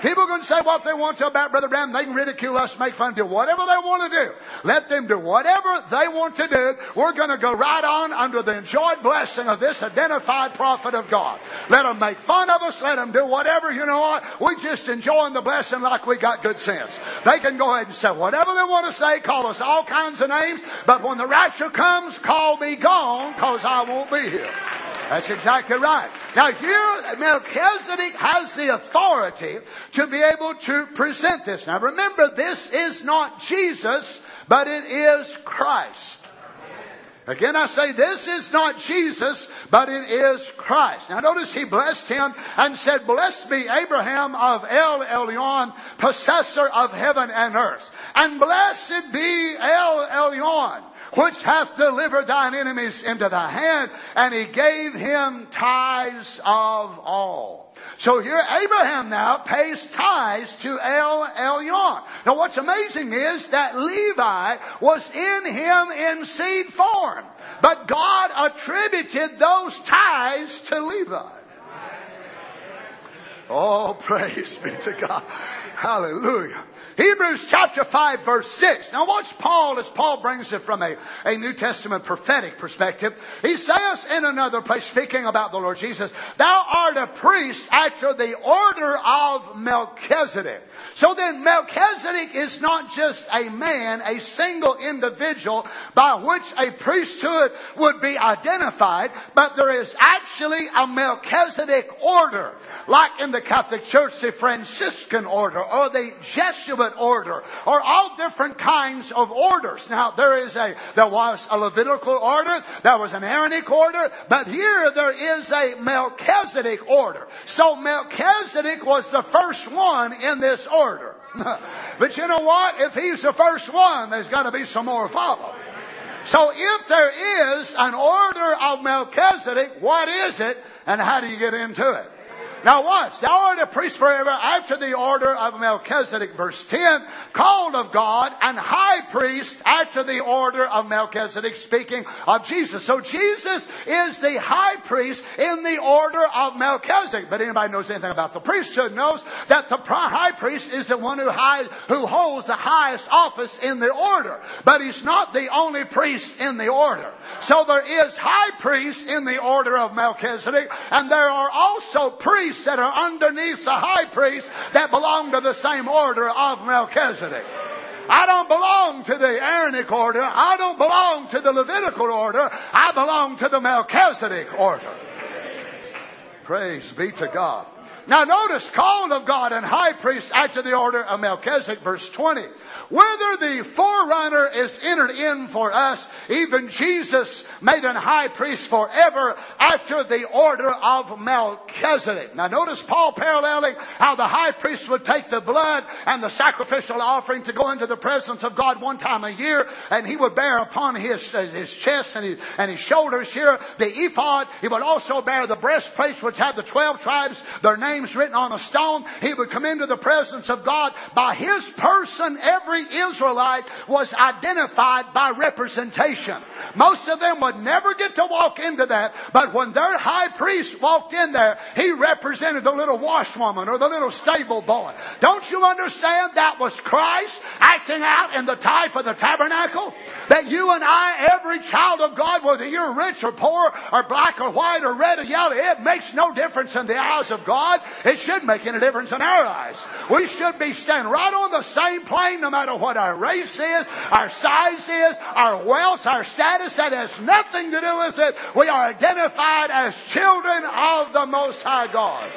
say what they want to about Brother Branham. They can ridicule us, make fun, do whatever they want to do. Let them do whatever they want to do. We're going to go right on under the enjoyed blessing of this identified prophet of God. Let them make fun of us. Let them do whatever. You know what? We just enjoying the blessing like we got good sense. They can go ahead and say whatever they want to say, call us all kinds of names, but when the rapture comes, call me gone, because I won't be here. That's exactly right. Now here, Melchizedek has the authority to be able to present this. Now remember, this is not Jesus, but it is Christ. Again, I say this is not Jesus, but it is Christ. Now notice he blessed him and said, blessed be Abraham of El Elyon, possessor of heaven and earth. And blessed be El Elyon, which hath delivered thine enemies into thy hand. And he gave him tithes of all. So here Abraham now pays tithes to El Elyon. Now what's amazing is that Levi was in him in seed form. But God attributed those tithes to Levi. Oh, praise be to God. Hallelujah. Hebrews chapter 5 verse 6. Now watch Paul as Paul brings it from a New Testament prophetic perspective. He says in another place, speaking about the Lord Jesus, thou art a priest after the order of Melchizedek. So then Melchizedek is not just a man, a single individual by which a priesthood would be identified, but there is actually a Melchizedek order. Like in the Catholic Church, the Franciscan order or the Jesuit order, or all different kinds of orders. Now there was a Levitical order, there was an Aaronic order, but here there is a Melchizedek order. So Melchizedek was the first one in this order. But you know what? If he's the first one, there's got to be some more follow. So if there is an order of Melchizedek, what is it and how do you get into it? Now watch, thou art a priest forever after the order of Melchizedek, verse 10, called of God and high priest after the order of Melchizedek, speaking of Jesus. So Jesus is the high priest in the order of Melchizedek. But anybody knows anything about the priesthood knows that the high priest is the one who holds the highest office in the order. But he's not the only priest in the order. So there is high priests in the order of Melchizedek, and there are also priests that are underneath the high priest that belong to the same order of Melchizedek. I don't belong to the Aaronic order. I don't belong to the Levitical order. I belong to the Melchizedek order. Praise be to God. Now notice, called of God and high priest after the order of Melchizedek, verse 20. Whether the forerunner is entered in for us, even Jesus made an high priest forever after the order of Melchizedek. Now notice Paul paralleling how the high priest would take the blood and the sacrificial offering to go into the presence of God one time a year, and he would bear upon his chest and his shoulders here the ephod. He would also bear the breastplates which had the 12 tribes, their names written on a stone. He would come into the presence of God. By his person, every Israelite was identified by representation. Most of them would never get to walk into that, but when their high priest walked in there, he represented the little washwoman or the little stable boy. Don't you understand that was Christ acting out in the type of the tabernacle? That you and I, every child of God, whether you're rich or poor or black or white or red or yellow, it makes no difference in the eyes of God. It should make any difference in our eyes. We should be standing right on the same plane no matter what our race is, our size is, our wealth, our status. That has nothing to do with it. We are identified as children of the Most High God.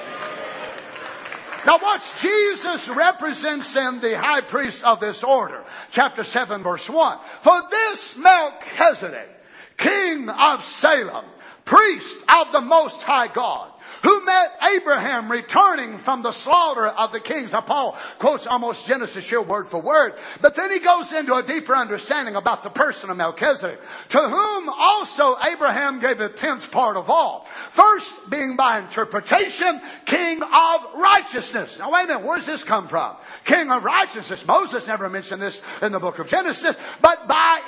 Now watch, Jesus represents in the high priest of this order. Chapter 7 verse 1. For this Melchizedek, king of Salem, priest of the Most High God, who met Abraham returning from the slaughter of the kings. Now Paul quotes almost Genesis here word for word. But then he goes into a deeper understanding about the person of Melchizedek, to whom also Abraham gave a 10th part of all. First being by interpretation, king of righteousness. Now wait a minute, where does this come from? King of righteousness. Moses never mentioned this in the book of Genesis. But by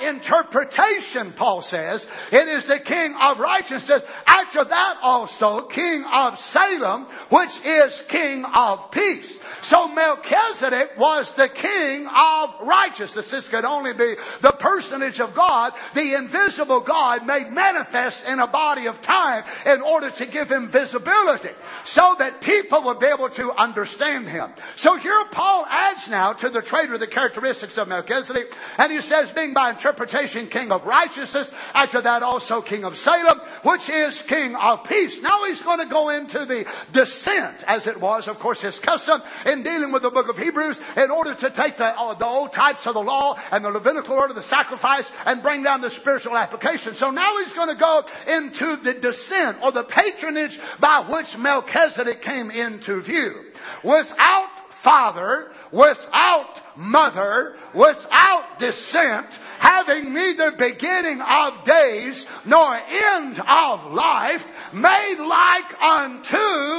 interpretation, Paul says, it is the king of righteousness. After that also, king of of Salem, which is king of peace. So Melchizedek was the king of righteousness. This could only be the personage of God, the invisible God made manifest in a body of time in order to give him visibility so that people would be able to understand him. So here Paul adds now to the traitor the characteristics of Melchizedek, and he says, being by interpretation king of righteousness, after that also king of Salem, which is king of peace. Now he's going to go into the descent, as it was, of course, his custom in dealing with the book of Hebrews, in order to take the old types of the law and the Levitical order, the sacrifice, and bring down the spiritual application. So now he's going to go into the descent, or the patronage by which Melchizedek came into view. Without father, without mother, without descent, having neither beginning of days nor end of life, made like unto,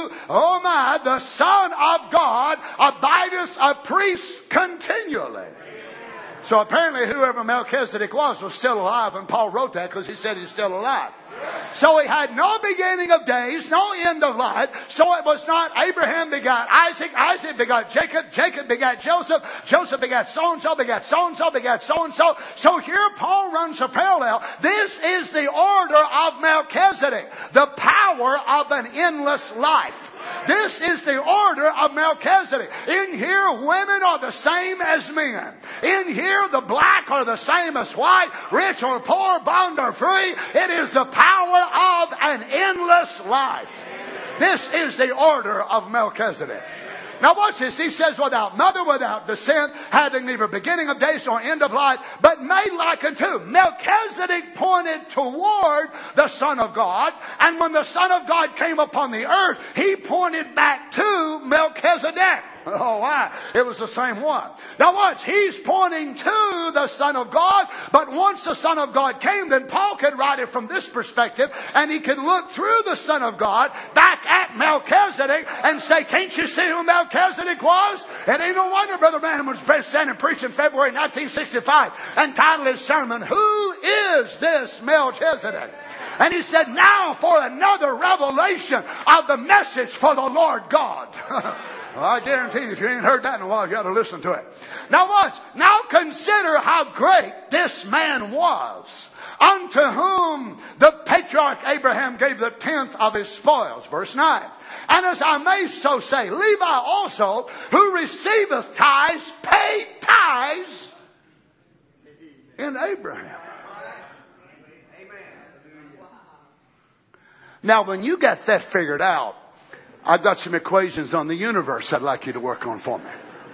the Son of God, abideth a priest continually. So apparently whoever Melchizedek was still alive when Paul wrote that, because he said he's still alive. So he had no beginning of days, no end of life. So it was not Abraham begot Isaac, Isaac begot Jacob, Jacob begot Joseph, Joseph begot so-and-so, begot so-and-so, begot so-and-so. So here Paul runs a parallel. This is the order of Melchizedek, the power of an endless life. This is the order of Melchizedek. In here, women are the same as men. In here, the black are the same as white, rich or poor, bond or free. It is the power of an endless life. This is the order of Melchizedek. Now watch this. He says, without mother, without descent, having neither beginning of days nor end of life, but made like unto. Melchizedek pointed toward the Son of God. And when the Son of God came upon the earth, he pointed back to Melchizedek. Oh, why? It was the same one. Now watch, he's pointing to the Son of God, but once the Son of God came, then Paul could write it from this perspective, and he could look through the Son of God back at Melchizedek and say, can't you see who Melchizedek was? It ain't no wonder Brother Branham was standing preaching February 1965 and titled his sermon, Who is this Melchizedek? And he said, now for another revelation of the message for the Lord God. Well, I guarantee you, if you ain't heard that in a while, you got to listen to it. Now watch. Now consider how great this man was, unto whom the patriarch Abraham gave the 10th of his spoils. Verse 9. And as I may so say, Levi also, who receiveth tithes, paid tithes in Abraham. Now when you got that figured out, I've got some equations on the universe I'd like you to work on for me.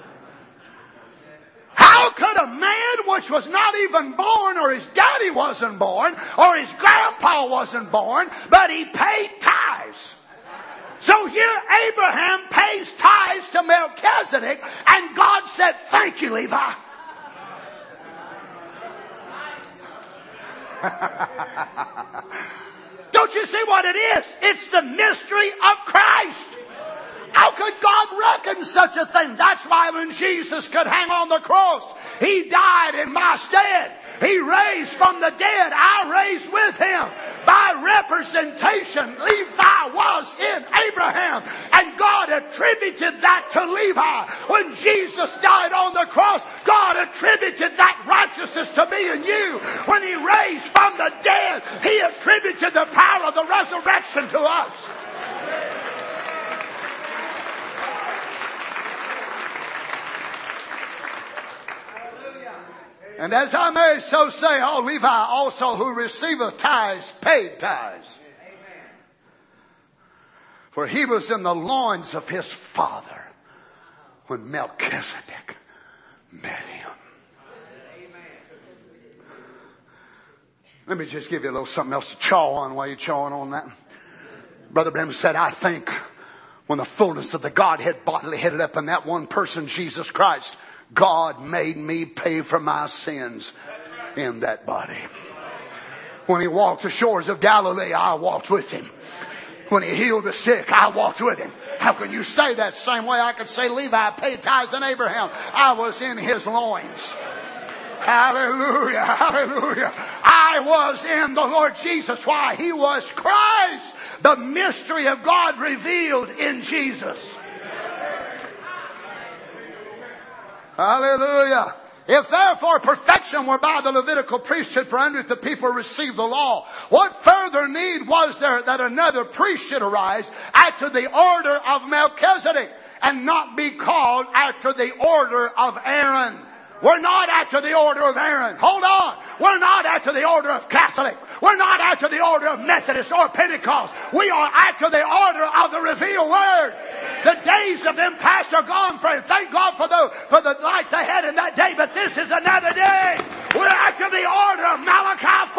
How could a man which was not even born, or his daddy wasn't born, or his grandpa wasn't born, but he paid tithes? So here Abraham pays tithes to Melchizedek, and God said, thank you, Levi. Don't you see what it is? It's the mystery of Christ. How could God reckon such a thing? That's why when Jesus could hang on the cross, He died in my stead. He raised from the dead. I raised with Him. By representation, Levi was in Abraham. And God attributed that to Levi. When Jesus died on the cross, God attributed that righteousness to me and you. When He raised from the dead, He attributed the power of the resurrection to us. And as I may so say, Levi also who receiveth tithes, paid tithes. Amen. For he was in the loins of his father when Melchizedek met him. Amen. Let me just give you a little something else to chaw on while you're chawing on that. Brother Branham said, I think when the fullness of the Godhead bodily headed up in that one person, Jesus Christ, God made me pay for my sins in that body. When He walked the shores of Galilee, I walked with Him. When He healed the sick, I walked with Him. How can you say that same way I could say Levi paid tithes in Abraham? I was in his loins. Hallelujah, hallelujah. I was in the Lord Jesus. Why? He was Christ. The mystery of God revealed in Jesus. Hallelujah. If therefore perfection were by the Levitical priesthood, for under it the people received the law, what further need was there that another priest should arise after the order of Melchizedek, and not be called after the order of Aaron? We're not after the order of Aaron. Hold on. We're not after the order of Catholic. We're not after the order of Methodist or Pentecost. We are after the order of the revealed Word. The days of them past are gone, friends. Thank God for the lights ahead in that day, but this is another day. We're after the order of Malachi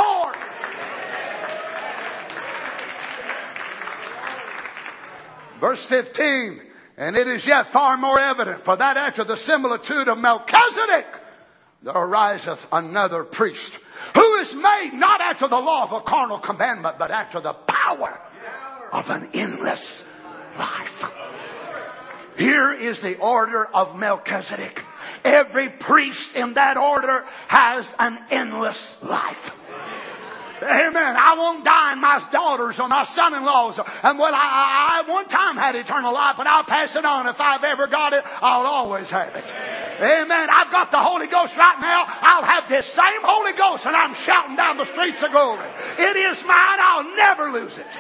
4. Verse 15. And it is yet far more evident, for that after the similitude of Melchizedek there ariseth another priest, who is made not after the law of a carnal commandment, but after the power of an endless life. Here is the order of Melchizedek. Every priest in that order has an endless life. Amen. I won't die in my daughters or my son-in-laws. And well, I one time had eternal life, and I'll pass it on. If I've ever got it, I'll always have it. Amen. I've got the Holy Ghost right now. I'll have this same Holy Ghost, and I'm shouting down the streets of glory. It is mine. I'll never lose it.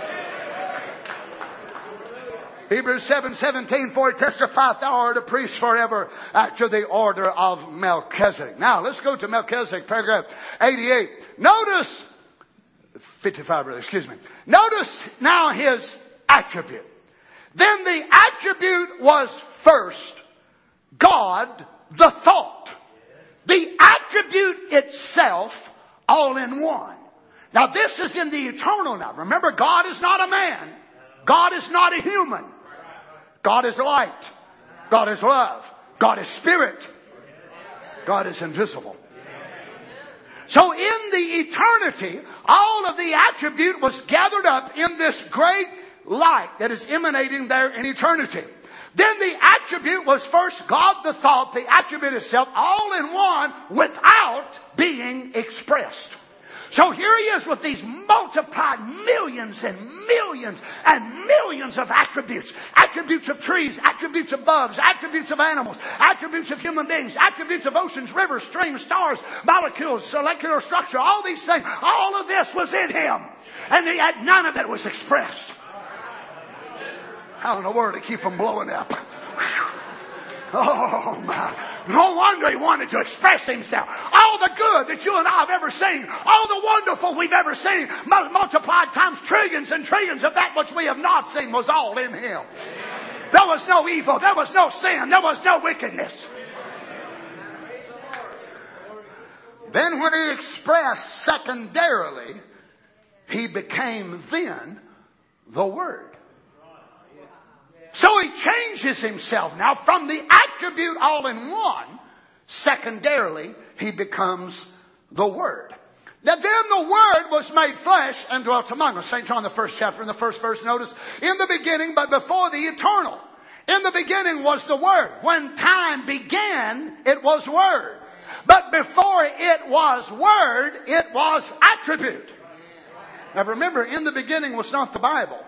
Hebrews 7:17, for it testifieth thou art a priest forever after the order of Melchizedek. Now, let's go to Melchizedek, paragraph 88. Notice, 55 rather, excuse me. Notice now his attribute. Then the attribute was first God, the thought. The attribute itself, all in one. Now, this is in the eternal now. Remember, God is not a man. God is not a human. God is light. God is love. God is spirit. God is invisible. So in the eternity, all of the attribute was gathered up in this great light that is emanating there in eternity. Then the attribute was first God the thought, the attribute itself, all in one without being expressed. So here he is with these multiplied millions and millions and millions of attributes. Attributes of trees, attributes of bugs, attributes of animals, attributes of human beings, attributes of oceans, rivers, streams, stars, molecules, molecular structure, all these things. All of this was in him. And yet none of it was expressed. How in the world to keep from blowing up? Oh my. No wonder he wanted to express himself. All the good that you and I have ever seen, all the wonderful we've ever seen, multiplied times trillions and trillions of that which we have not seen, was all in him. There was no evil, there was no sin, there was no wickedness. Then when he expressed secondarily, he became then the Word. So he changes himself now from the attribute all in one. Secondarily, he becomes the Word. Now then the Word was made flesh and dwelt among us. St. John, the first chapter, in the first verse, notice, in the beginning, but before the eternal. In the beginning was the Word. When time began, it was Word. But before it was Word, it was attribute. Now remember, in the beginning was not the Bible.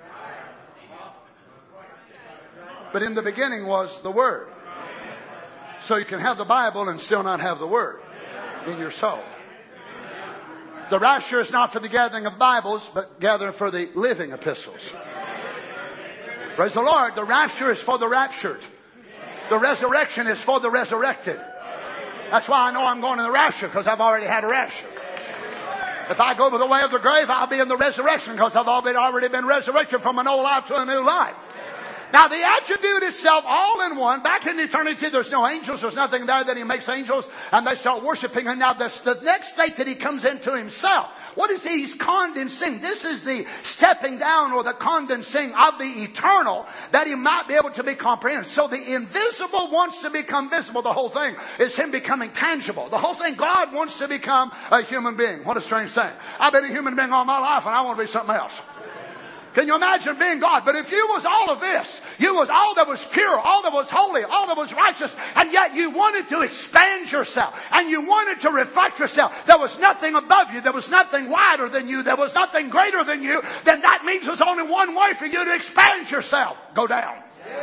But in the beginning was the Word. So you can have the Bible and still not have the Word in your soul. The rapture is not for the gathering of Bibles, but gathering for the living epistles. Praise the Lord. The rapture is for the raptured. The resurrection is for the resurrected. That's why I know I'm going to the rapture, because I've already had a rapture. If I go to the way of the grave, I'll be in the resurrection, because I've already been resurrected from an old life to a new life. Now the attribute itself, all in one, back in eternity, there's no angels, there's nothing there that he makes angels, and they start worshiping him. Now the next state that he comes into himself, what is he? He's condensing. This is the stepping down or the condensing of the eternal, that he might be able to be comprehended. So the invisible wants to become visible. The whole thing is him becoming tangible. The whole thing, God wants to become a human being. What a strange thing. I've been a human being all my life, and I want to be something else. Can you imagine being God? But if you was all of this, you was all that was pure, all that was holy, all that was righteous, and yet you wanted to expand yourself, and you wanted to reflect yourself, there was nothing above you, there was nothing wider than you, there was nothing greater than you, then that means there's only one way for you to expand yourself. Go down.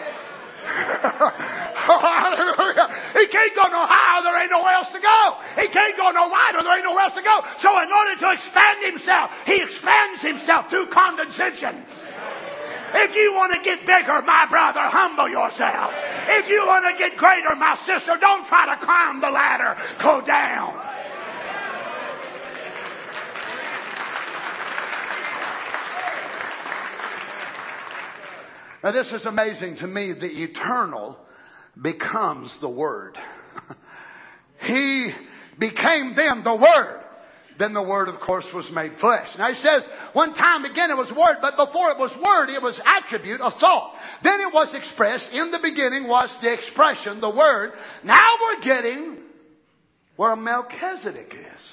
Hallelujah. He can't go no higher, there ain't nowhere else to go. He can't go no wider, there ain't nowhere else to go. So in order to expand himself, he expands himself through condescension. If you want to get bigger, my brother, humble yourself. If you want to get greater, my sister, don't try to climb the ladder. Go down. Now this is amazing to me. The eternal becomes the Word. He became then the Word. Then the Word, of course, was made flesh. Now he says, one time again it was Word, but before it was Word, it was attribute, a thought. Then it was expressed. In the beginning was the expression, the Word. Now we're getting where Melchizedek is.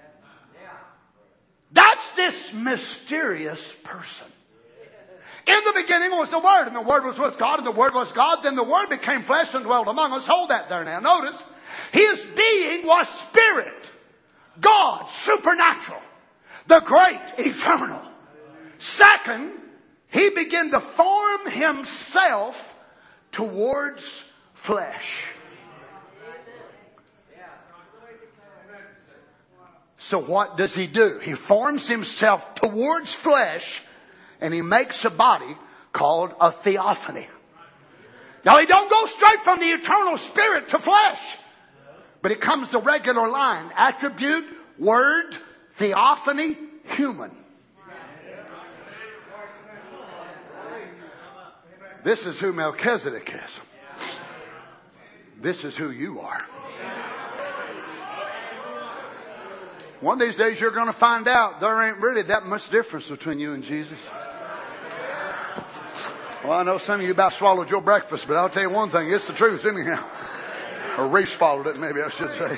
That's this mysterious person. In the beginning was the Word, and the Word was with God, and the Word was God. Then the Word became flesh and dwelt among us. Hold that there now. Notice, His being was spirit. God, supernatural. The great, eternal. Second, He began to form Himself towards flesh. So what does He do? He forms Himself towards flesh, and He makes a body called a theophany. Now He don't go straight from the eternal spirit to flesh. But it comes the regular line. Attribute, Word, theophany, human. This is who Melchizedek is. This is who you are. One of these days you're going to find out there ain't really that much difference between you and Jesus. Well, I know some of you about swallowed your breakfast, but I'll tell you one thing, it's the truth anyhow. Or re-swallowed it, maybe I should say.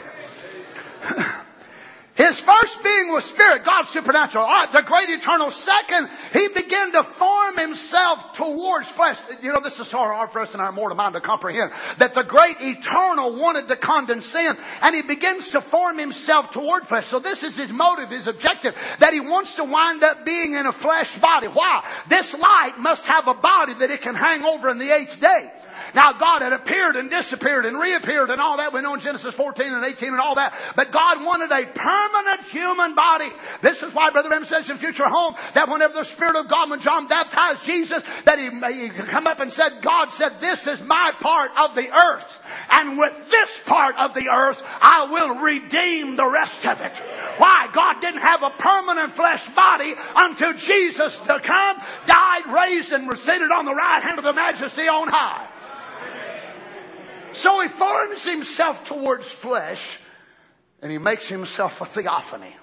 His first being was spirit, God supernatural. All right, the great eternal. Second, He began to form Himself towards flesh. You know, this is so hard for us in our mortal mind to comprehend. That the great eternal wanted to condescend, and He begins to form Himself toward flesh. So this is His motive, His objective, that He wants to wind up being in a flesh body. Why? This light must have a body that it can hang over in the eighth day. Now God had appeared and disappeared and reappeared and all that. We know in Genesis 14 and 18 and all that. But God wanted a permanent human body. This is why Brother Branham says in Future Home that whenever the Spirit of God, when John baptized Jesus, that he come up and said, God said, this is my part of the earth. And with this part of the earth, I will redeem the rest of it. Why? God didn't have a permanent flesh body until Jesus to come, died, raised, and was seated on the right hand of the Majesty on high. So He forms Himself towards flesh, and He makes Himself a theophany.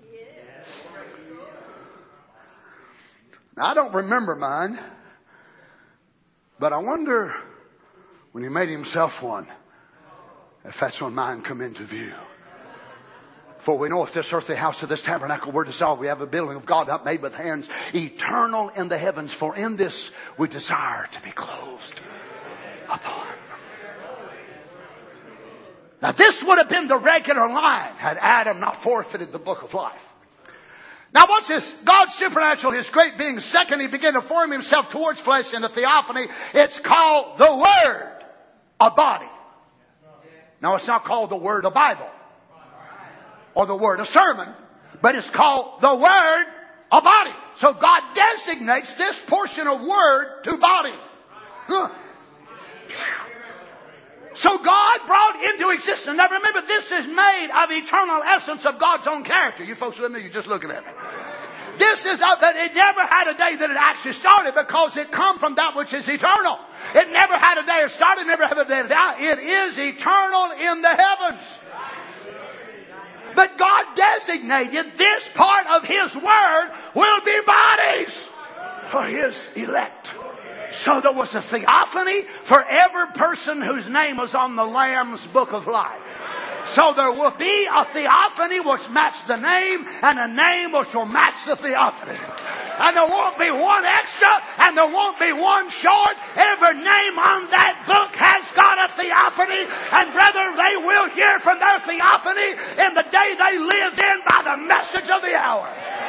Now, I don't remember mine, but I wonder when He made Himself one, if that's when mine come into view. For we know if this earthly house of this tabernacle were dissolved, we have a building of God not made with hands, eternal in the heavens. For in this we desire to be clothed upon. Now this would have been the regular line had Adam not forfeited the book of life. Now watch this. God's supernatural, His great being. Second, He began to form Himself towards flesh in the theophany. It's called the Word, a body. Now it's not called the Word, a Bible. Or the Word, a sermon. But it's called the Word, a body. So God designates this portion of Word to body. So God brought into existence. Now remember, this is made of eternal essence of God's own character. You folks with me, you're just looking at me. This is that it never had a day that it actually started because it come from that which is eternal. It never had a day it started, never had a day it died. It is eternal in the heavens. But God designated this part of His Word will be bodies for His elect. So there was a theophany for every person whose name was on the Lamb's book of life. So there will be a theophany which matches the name, and a name which will match the theophany. and there won't be one extra, and there won't be one short. Every name on that book has got a theophany, and brother, they will hear from their theophany in the day they live in by the message of the hour.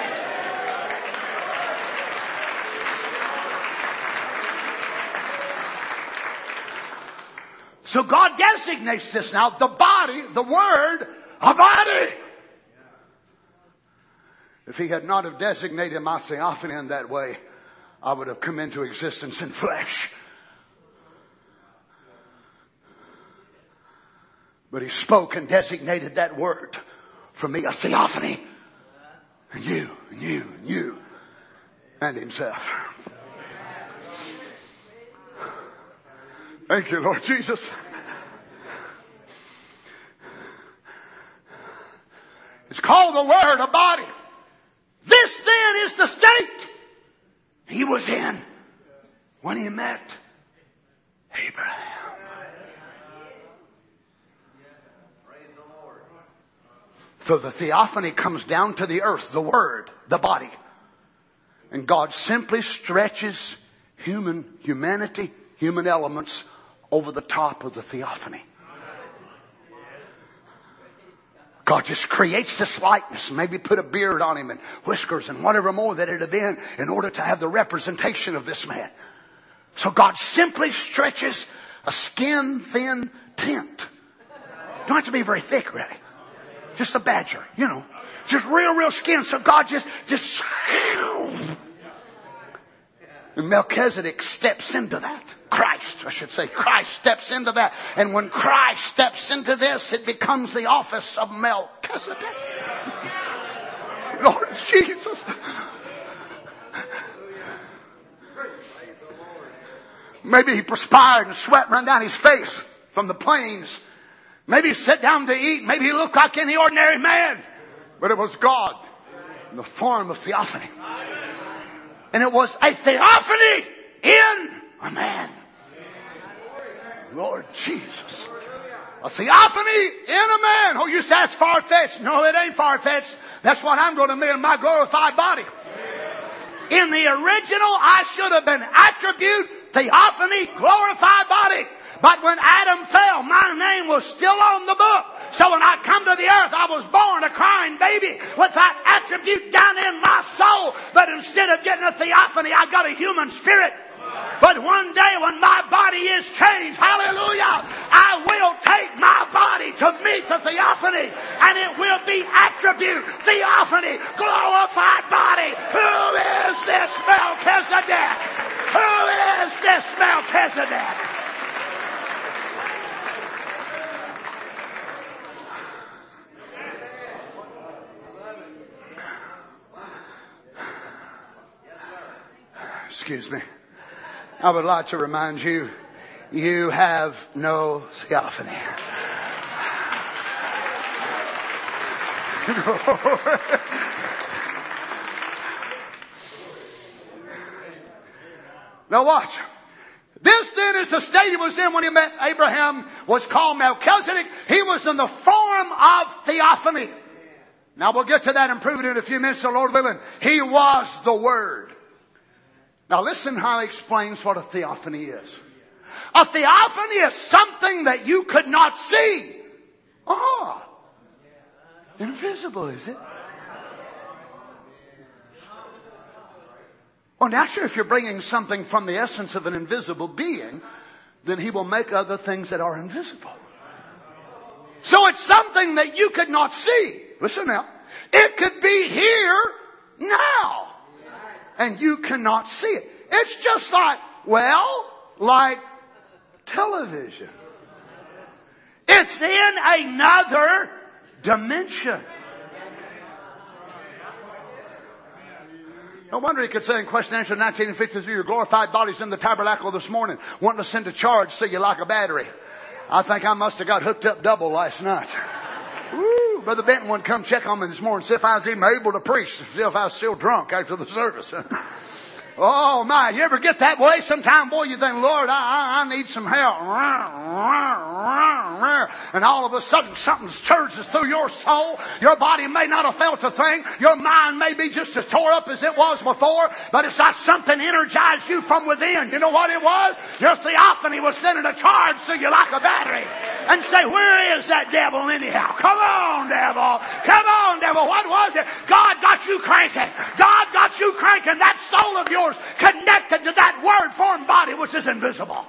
So God designates this now, the body, the Word, a body. If He had not have designated my theophany in that way, I would have come into existence in flesh. But He spoke and designated that word for me, a theophany. And you, and you, and you, and Himself. Thank you, Lord Jesus. It's called the Word, a body. This then is the state He was in when He met Abraham. So the theophany comes down to the earth, the Word, the body. And God simply stretches humanity, human elements over the top of the theophany. God just creates this likeness, maybe put a beard on Him and whiskers and whatever more that it had been in order to have the representation of this man. So God simply stretches a skin-thin tint. Don't have to be very thick, really. Just a badger, you know. Just real skin. So God just and Melchizedek steps into that. Christ, I should say. Christ steps into that. And when Christ steps into this, it becomes the office of Melchizedek. Lord Jesus. Maybe he perspired and sweat ran down his face from the plains. Maybe he sat down to eat. Maybe he looked like any ordinary man. But it was God in the form of theophany. And it was a theophany in a man. Lord Jesus. A theophany in a man. Oh, you say that's far-fetched. No, it ain't far-fetched. That's what I'm going to be in my glorified body. In the original, I should have been attribute, theophany, glorified body. But when Adam fell, my name was still on the book. So when I come to the earth, I was born a crying baby with that attribute down in my soul. But instead of getting a theophany, I got a human spirit. But one day when my body is changed, hallelujah, I will take my body to meet the theophany. And it will be attribute, theophany, glorified body. Who is this Melchizedek? Who is this Melchizedek? Excuse me. I would like to remind you, you have no theophany. Now watch. This then is the state he was in when he met Abraham, was called Melchizedek. He was in the form of theophany. Now we'll get to that and prove it in a few minutes, so Lord willing. He was the Word. Now listen how he explains what a theophany is. A theophany is something that you could not see. Oh, invisible, is it? Well, naturally, if you're bringing something from the essence of an invisible being, then He will make other things that are invisible. So it's something that you could not see. Listen now. It could be here now. And you cannot see it. It's just like television. It's in another dimension. No wonder he could say in question and answer 1953, your glorified body's in the tabernacle this morning, wanting to send a charge so you like a battery. I think I must have got hooked up double last night. Woo! Brother Benton would come check on me this morning, see if I was even able to preach, see if I was still drunk after the service. Oh my, you ever get that way? Sometime, boy, you think, Lord, I need some help. And all of a sudden something surges through your soul. Your body may not have felt a thing. Your mind may be just as tore up as it was before, but it's like something energized you from within. You know what it was? Your theophany was sending a charge to you like a battery. And say, where is that devil anyhow? Come on, devil. Come on, devil. What was it? God got you cranking. God got you cranking. That soul of yours connected to that word-formed body which is invisible.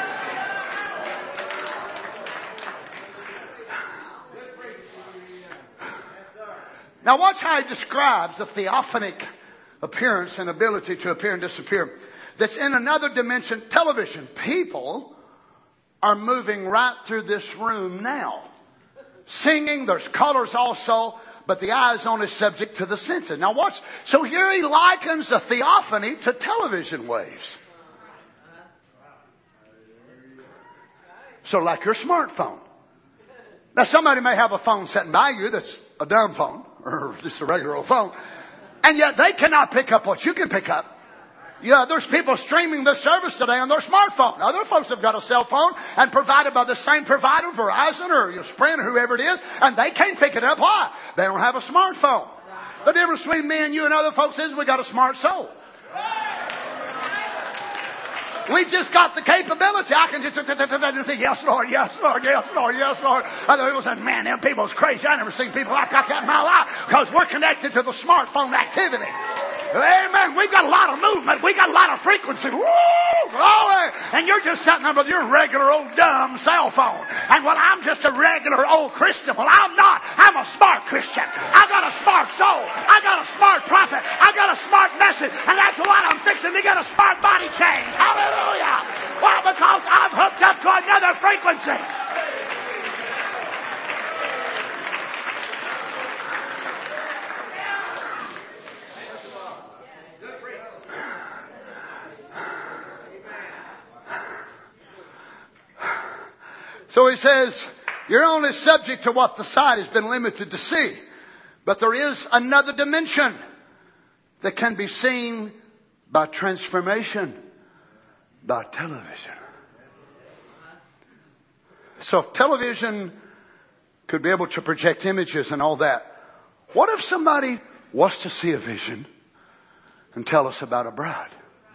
Now watch how he describes the theophanic appearance and ability to appear and disappear. That's in another dimension, television. People are moving right through this room now. Singing, there's colors also, but the eye is only subject to the senses. Now watch. So here he likens the theophany to television waves. So like your smartphone. Now somebody may have a phone sitting by you that's a dumb phone, or just a regular old phone, and yet they cannot pick up what you can pick up. Yeah, there's people streaming this service today on their smartphone. Other folks have got a cell phone and provided by the same provider, Verizon or your Sprint or whoever it is, and they can't pick it up. Why? They don't have a smartphone. The difference between me and you and other folks is we got a smart soul. We just got the capability. I can just say, yes, Lord, yes, Lord, yes, Lord, yes, Lord. Other people said, man, them people's crazy. I never seen people like that in my life, because we're connected to the smartphone activity. Amen. We've got a lot of movement. We've got a lot of frequency. Woo! Glory! And you're just sitting there with your regular old dumb cell phone. And well, I'm just a regular old Christian. Well, I'm not. I'm a smart Christian. I got a smart soul. I got a smart prophet. I got a smart message. And that's why I'm fixing to get a smart body change. Hallelujah! Well, because I'm hooked up to another frequency. So he says, you're only subject to what the sight has been limited to see. But there is another dimension that can be seen by transformation, by television. So if television could be able to project images and all that, what if somebody was to see a vision and tell us about a bride?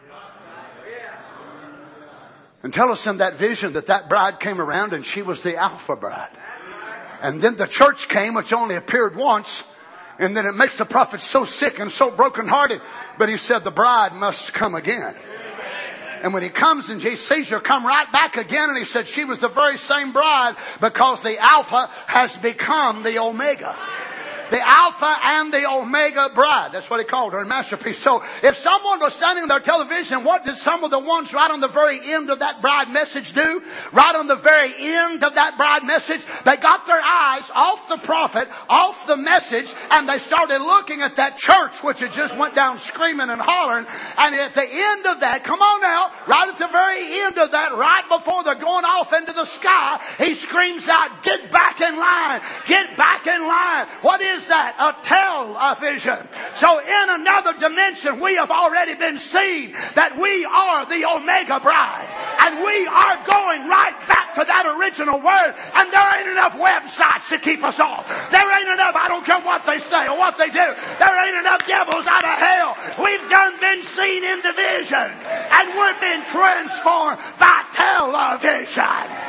And tell us in that vision that bride came around and she was the Alpha bride. And then the church came, which only appeared once. And then it makes the prophet so sick and so brokenhearted. But he said the bride must come again. And when he comes and he sees her come right back again, and he said she was the very same bride, because the Alpha has become the Omega. The Alpha and the Omega bride. That's what he called her in Masterpiece. So if someone was standing on their television, what did some of the ones right on the very end of that bride message do? Right on the very end of that bride message, they got their eyes off the prophet, off the message, and they started looking at that church which had just went down screaming and hollering. And at the end of that, come on now, right at the very end of that, right before they're going off into the sky, he screams out, get back in line, get back in line. What is that? A television. So in another dimension, we have already been seen that we are the Omega bride. And we are going right back to that original word. And there ain't enough websites to keep us off. There ain't enough, I don't care what they say or what they do. There ain't enough devils out of hell. We've done been seen in the vision. And we've been transformed by television.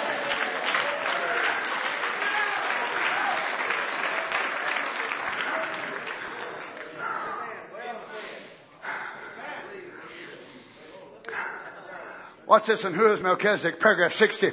What's this? And who is Melchizedek? Paragraph 60.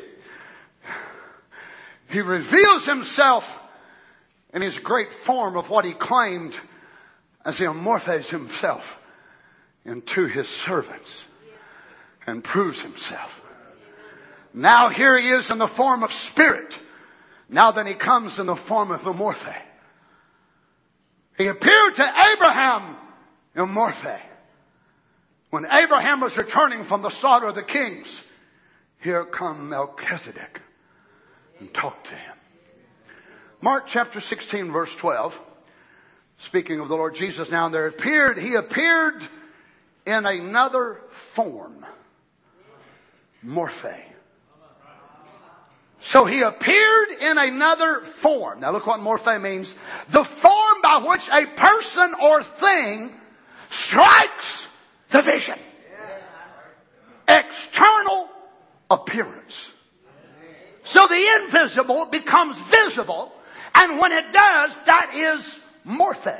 He reveals himself in his great form of what he claimed as he amorphizes himself into his servants and proves himself. Now here he is in the form of spirit. Now then he comes in the form of a morphe. He appeared to Abraham in morphe. When Abraham was returning from the slaughter of the kings, here come Melchizedek and talked to him. Mark chapter 16 verse 12, speaking of the Lord Jesus, now he appeared in another form. Morphe. So he appeared in another form. Now look what morphe means. The form by which a person or thing strikes the vision. External appearance. So the invisible becomes visible, and when it does, that is morphe.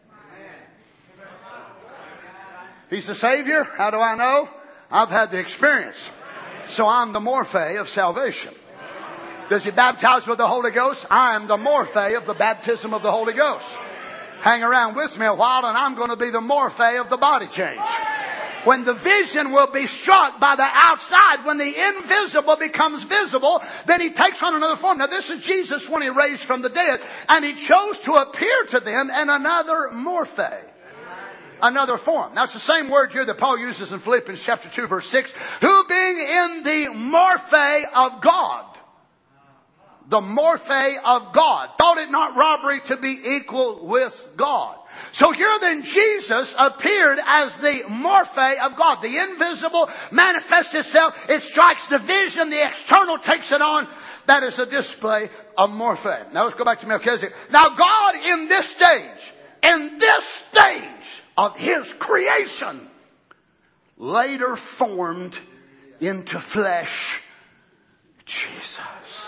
He's the Savior. How do I know? I've had the experience. So I'm the morphe of salvation. Does he baptize with the Holy Ghost? I am the morphe of the baptism of the Holy Ghost. Hang around with me a while and I'm going to be the morphe of the body change. When the vision will be struck by the outside, when the invisible becomes visible, then he takes on another form. Now this is Jesus when he raised from the dead, and he chose to appear to them in another morphe. Another form. Now it's the same word here that Paul uses in Philippians chapter 2 verse 6. Who being in the morphe of God. The morphe of God. Thought it not robbery to be equal with God. So here then Jesus appeared as the morphe of God. The invisible manifests itself. It strikes the vision. The external takes it on. That is a display of morphe. Now let's go back to Melchizedek. Now God in this stage of his creation, later formed into flesh Jesus.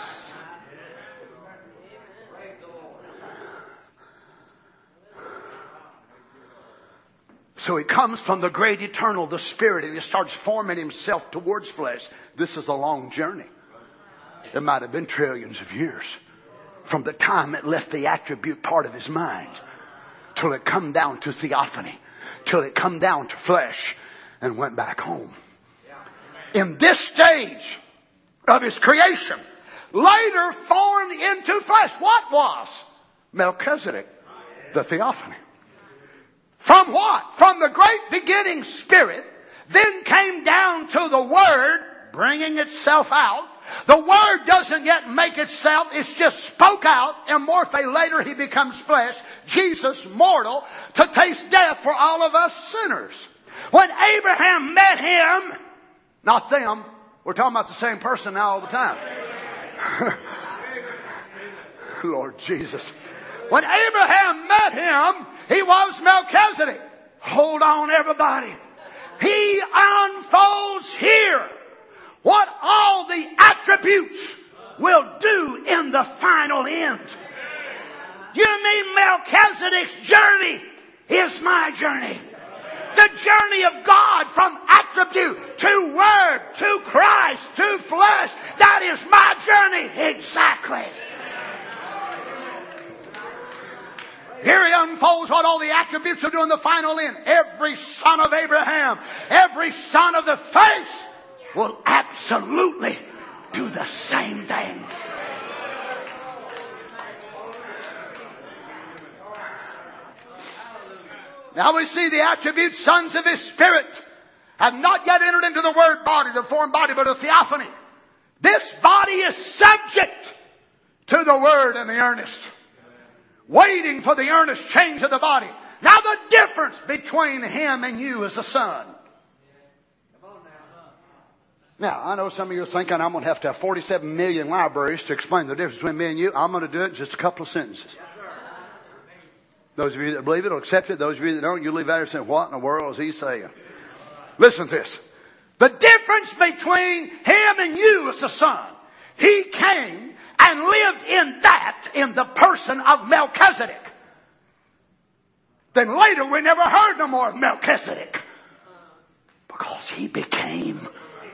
So he comes from the great eternal, the Spirit, and he starts forming himself towards flesh. This is a long journey. It might have been trillions of years from the time it left the attribute part of his mind till it come down to theophany, till it come down to flesh and went back home. In this stage of his creation, later formed into flesh. What was? Melchizedek, the theophany. From what? From the great beginning Spirit, then came down to the Word, bringing itself out. The Word doesn't yet make itself, it's just spoke out. In morphe, later he becomes flesh. Jesus, mortal, to taste death for all of us sinners. When Abraham met him, not them, we're talking about the same person now all the time. Lord Jesus. When Abraham met him, he was Melchizedek. Hold on, everybody. He unfolds here what all the attributes will do in the final end. You mean Melchizedek's journey is my journey. The journey of God from attribute to Word to Christ to flesh. That is my journey. Exactly. Here he unfolds what all the attributes will do in the final end. Every son of Abraham, every son of the faith will absolutely do the same thing. Now we see the attributes, sons of his Spirit, have not yet entered into the word body, the form body, but a theophany. This body is subject to the word and the earnest. Waiting for the earnest change of the body. Now the difference between him and you is the Son. Now, I know some of you are thinking I'm going to have 47 million libraries to explain the difference between me and you. I'm going to do it in just a couple of sentences. Those of you that believe it will accept it. Those of you that don't, you leave out here saying, what in the world is he saying? Listen to this. The difference between him and you is the Son. He came and lived in the person of Melchizedek. Then later we never heard no more of Melchizedek. Because he became.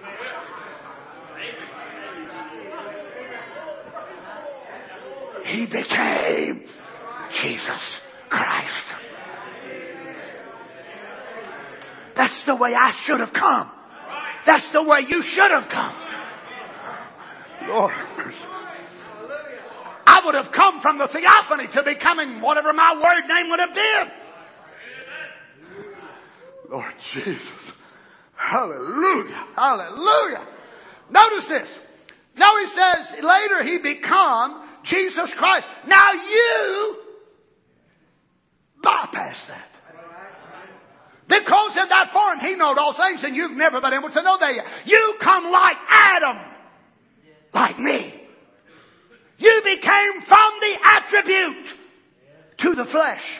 He became Jesus Christ. That's the way I should have come. That's the way you should have come. Lord. I would have come from the theophany to becoming whatever my word name would have been. Lord Jesus. Hallelujah. Hallelujah. Notice this. Now he says later he become Jesus Christ. Now you bypass that. Because in that form He knowed all things, and you've never been able to know that yet. You come like Adam, like me. You became from the attribute to the flesh.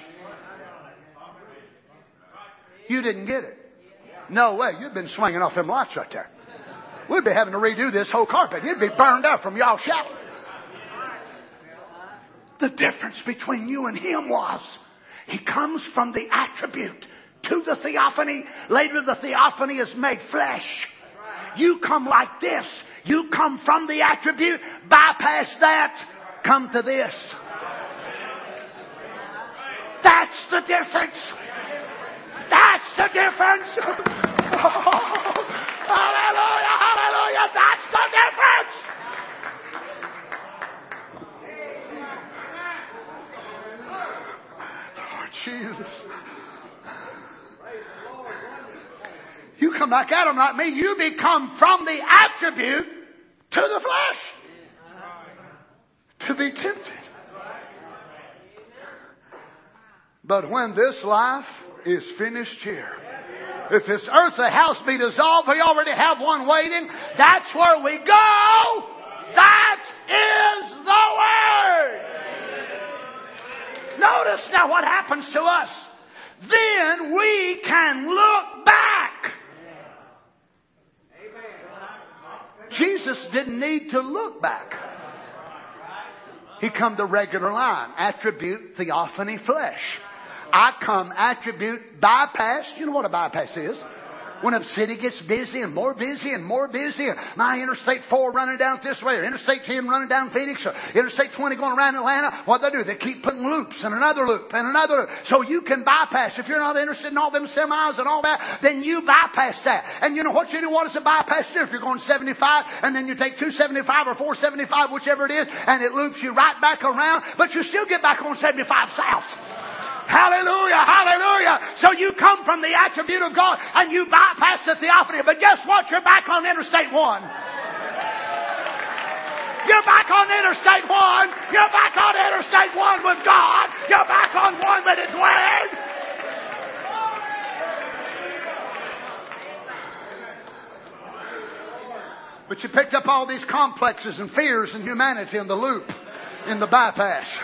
You didn't get it. No way. You've been swinging off them lights right there. We'd be having to redo this whole carpet. You'd be burned out from y'all shouting. The difference between you and Him was He comes from the attribute to the theophany. Later the theophany is made flesh. You come like this. You come from the attribute, bypass that, come to this. That's the difference. That's the difference. Hallelujah, hallelujah. That's the difference. Lord Jesus. You come like Adam, like me. You become from the attribute to the flesh. To be tempted. But when this life is finished here, if this earthly house be dissolved, we already have one waiting. That's where we go. That is the Word. Notice now what happens to us. Then we can look back. Jesus didn't need to look back. He come the regular line. Attribute, theophany, flesh. I come attribute, bypass. You know what a bypass is? When a city gets busy and more busy and more busy, and my Interstate 4 running down this way, or Interstate 10 running down Phoenix, or Interstate 20 going around Atlanta, what they do? They keep putting loops and another loop and another loop. So you can bypass. If you're not interested in all them semis and all that, then you bypass that. And you know what you do? What does a bypass do? If you're going 75 and then you take 275 or 475, whichever it is, and it loops you right back around, but you still get back on 75 south. Hallelujah, hallelujah. So you come from the attribute of God and you bypass the theophany. But guess what? You're back on Interstate 1. You're back on Interstate 1. You're back on Interstate 1 with God. You're back on 1 with His Word. But you picked up all these complexes and fears and humanity in the loop, in the bypass.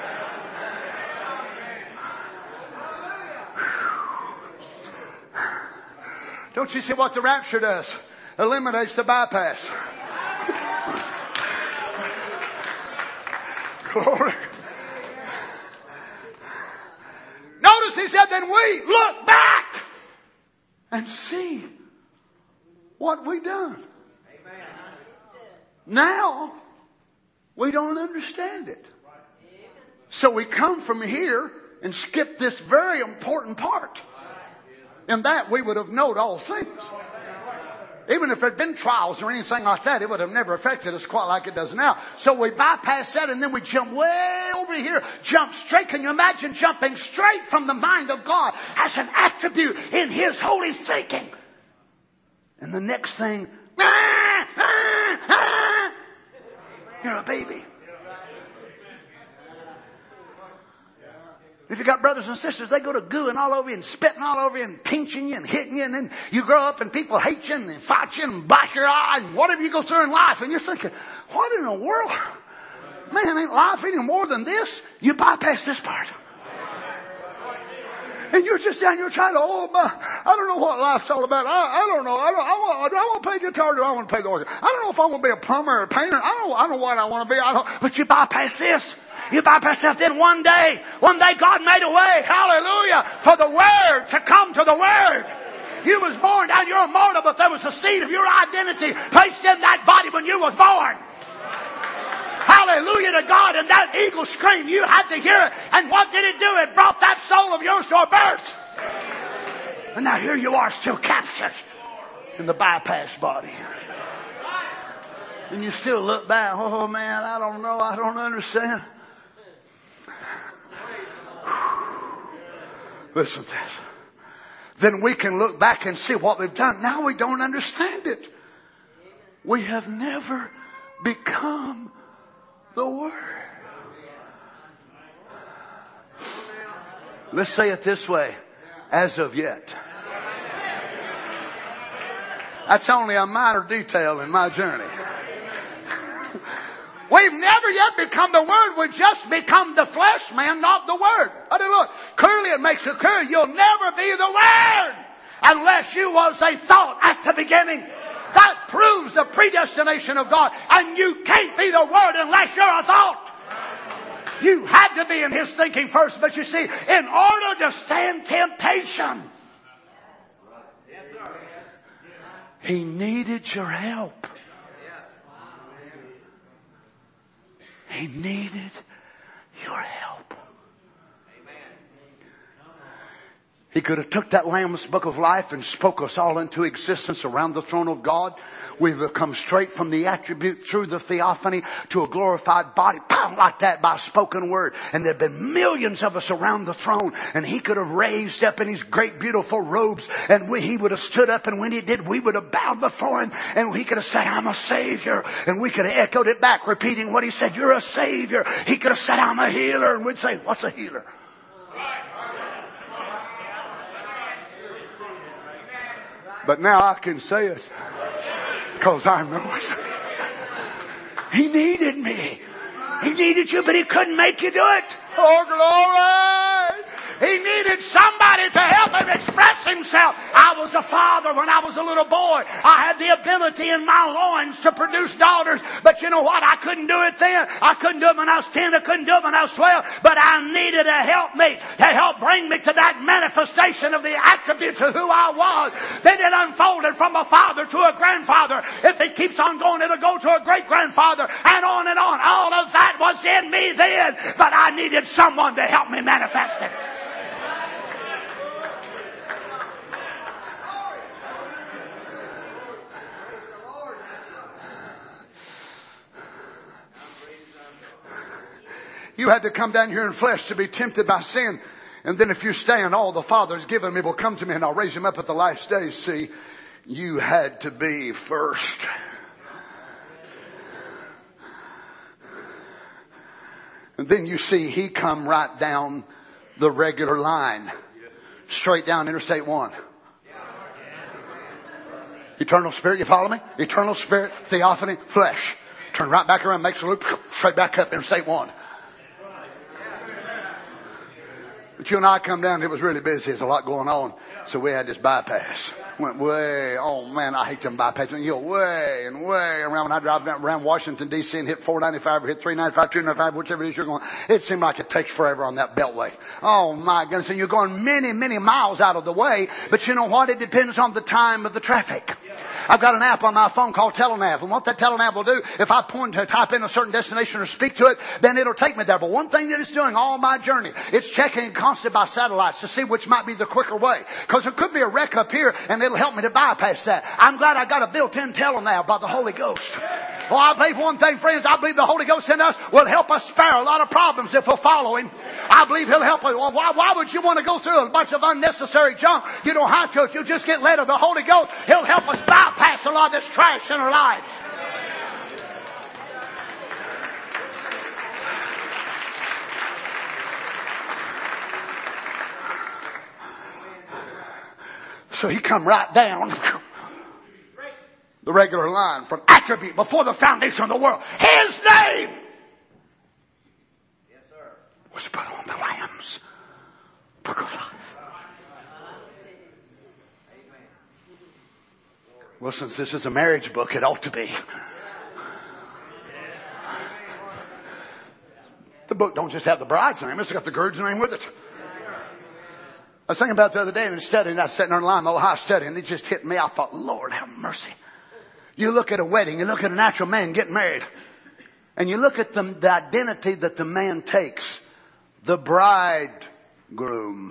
Don't you see what the rapture does? Eliminates the bypass. Glory. Notice He said, then we look back and see what we done. Now, we don't understand it. So we come from here and skip this very important part. In that we would have known all things. Even if there had been trials or anything like that, it would have never affected us quite like it does now. So we bypass that and then we jump way over here. Jump straight. Can you imagine jumping straight from the mind of God as an attribute in His holy thinking? And the next thing, you're a baby. If you got brothers and sisters, they go to gooing all over you and spitting all over you and pinching you and hitting you, and then you grow up and people hate you and they fight you and black your eye and whatever you go through in life, and you're thinking, what in the world? Man, ain't life any more than this? You bypass this part. And you're just down here trying to, I don't know what life's all about. I don't know. Do I want to play guitar or do I want to play the organ? I don't know if I want to be a plumber or a painter. I don't know what I want to be. But you bypass this. You bypass that. Then one day God made a way, hallelujah, for the Word to come to the Word. You was born down, you're immortal, but there was a seed of your identity placed in that body when you was born. Hallelujah to God. And that eagle scream, you had to hear it. And what did it do? It brought that soul of yours to a birth. And now here you are still captured in the bypass body. And you still look back, oh man, I don't know, I don't understand. Listen to this. Then we can look back and see what we've done. Now we don't understand it. We have never become the Word. Let's say it this way. As of yet. That's only a minor detail in my journey. We've never yet become the Word. We've just become the flesh man, not the Word. I mean, look, clearly it makes it clear you'll never be the Word unless you was a thought at the beginning. That proves the predestination of God. And you can't be the Word unless you're a thought. You had to be in His thinking first. But you see, in order to stand temptation, He needed your help. He needed your help. He could have took that Lamb's Book of Life and spoke us all into existence around the throne of God. We've come straight from the attribute through the theophany to a glorified body, like that by spoken word. And there have been millions of us around the throne. And He could have raised up in His great beautiful robes. And He would have stood up. And when He did, we would have bowed before Him. And He could have said, I'm a Savior. And we could have echoed it back, repeating what He said. You're a Savior. He could have said, I'm a healer. And we'd say, what's a healer? But now I can say it because I know it. He needed me. He needed you, but He couldn't make you do it. Oh, glory! He needed somebody to help him express himself. I was a father when I was a little boy. I had the ability in my loins to produce daughters. But you know what? I couldn't do it then. I couldn't do it when I was 10. I couldn't do it when I was 12. But I needed a helpmate to help bring me to that manifestation of the attributes of who I was. Then it unfolded from a father to a grandfather. If it keeps on going, it'll go to a great-grandfather. And on and on. All of that was in me then. But I needed someone to help me manifest it. You had to come down here in flesh to be tempted by sin. And then if you stand, all the Father's given me will come to me and I'll raise him up at the last days. See, you had to be first. And then you see He come right down the regular line. Straight down Interstate 1. Eternal Spirit, you follow me? Eternal Spirit, theophany, flesh. Turn right back around, makes a loop, straight back up Interstate 1. But you and I come down, it was really busy. There's a lot going on. So we had this bypass. Went way, oh man, I hate them bypasses. You go way and way around. When I drive around Washington, D.C. and hit 495 or hit 395, 295, whichever it is you're going, it seemed like it takes forever on that beltway. Oh my goodness. And you're going many, many miles out of the way. But you know what? It depends on the time of the traffic. I've got an app on my phone called Telenav. And what that Telenav will do, if I point to type in a certain destination or speak to it, then it'll take me there. But one thing that it's doing all my journey, it's checking constantly by satellites to see which might be the quicker way. Because there could be a wreck up here and it'll help me to bypass that. I'm glad I got a built-in Telenav by the Holy Ghost. Well, I believe one thing, friends. I believe the Holy Ghost in us will help us spare a lot of problems if we'll follow Him. I believe He'll help us. Well, why would you want to go through a bunch of unnecessary junk? You don't have to. If you just get led of the Holy Ghost, He'll help us bypass a lot of this trash in our lives. So He come right down the regular line from attribute before the foundation of the world. His name was put on the Lamb's Book of Life. Well, since this is a marriage book, it ought to be. The book don't just have the bride's name, it's got the groom's name with it. I was thinking about it the other day and studying. I was sitting there in line, the Ohio study, and it just hit me. I thought, Lord, have mercy. You look at a wedding, you look at a natural man getting married, and you look at the identity that the man takes. The bridegroom.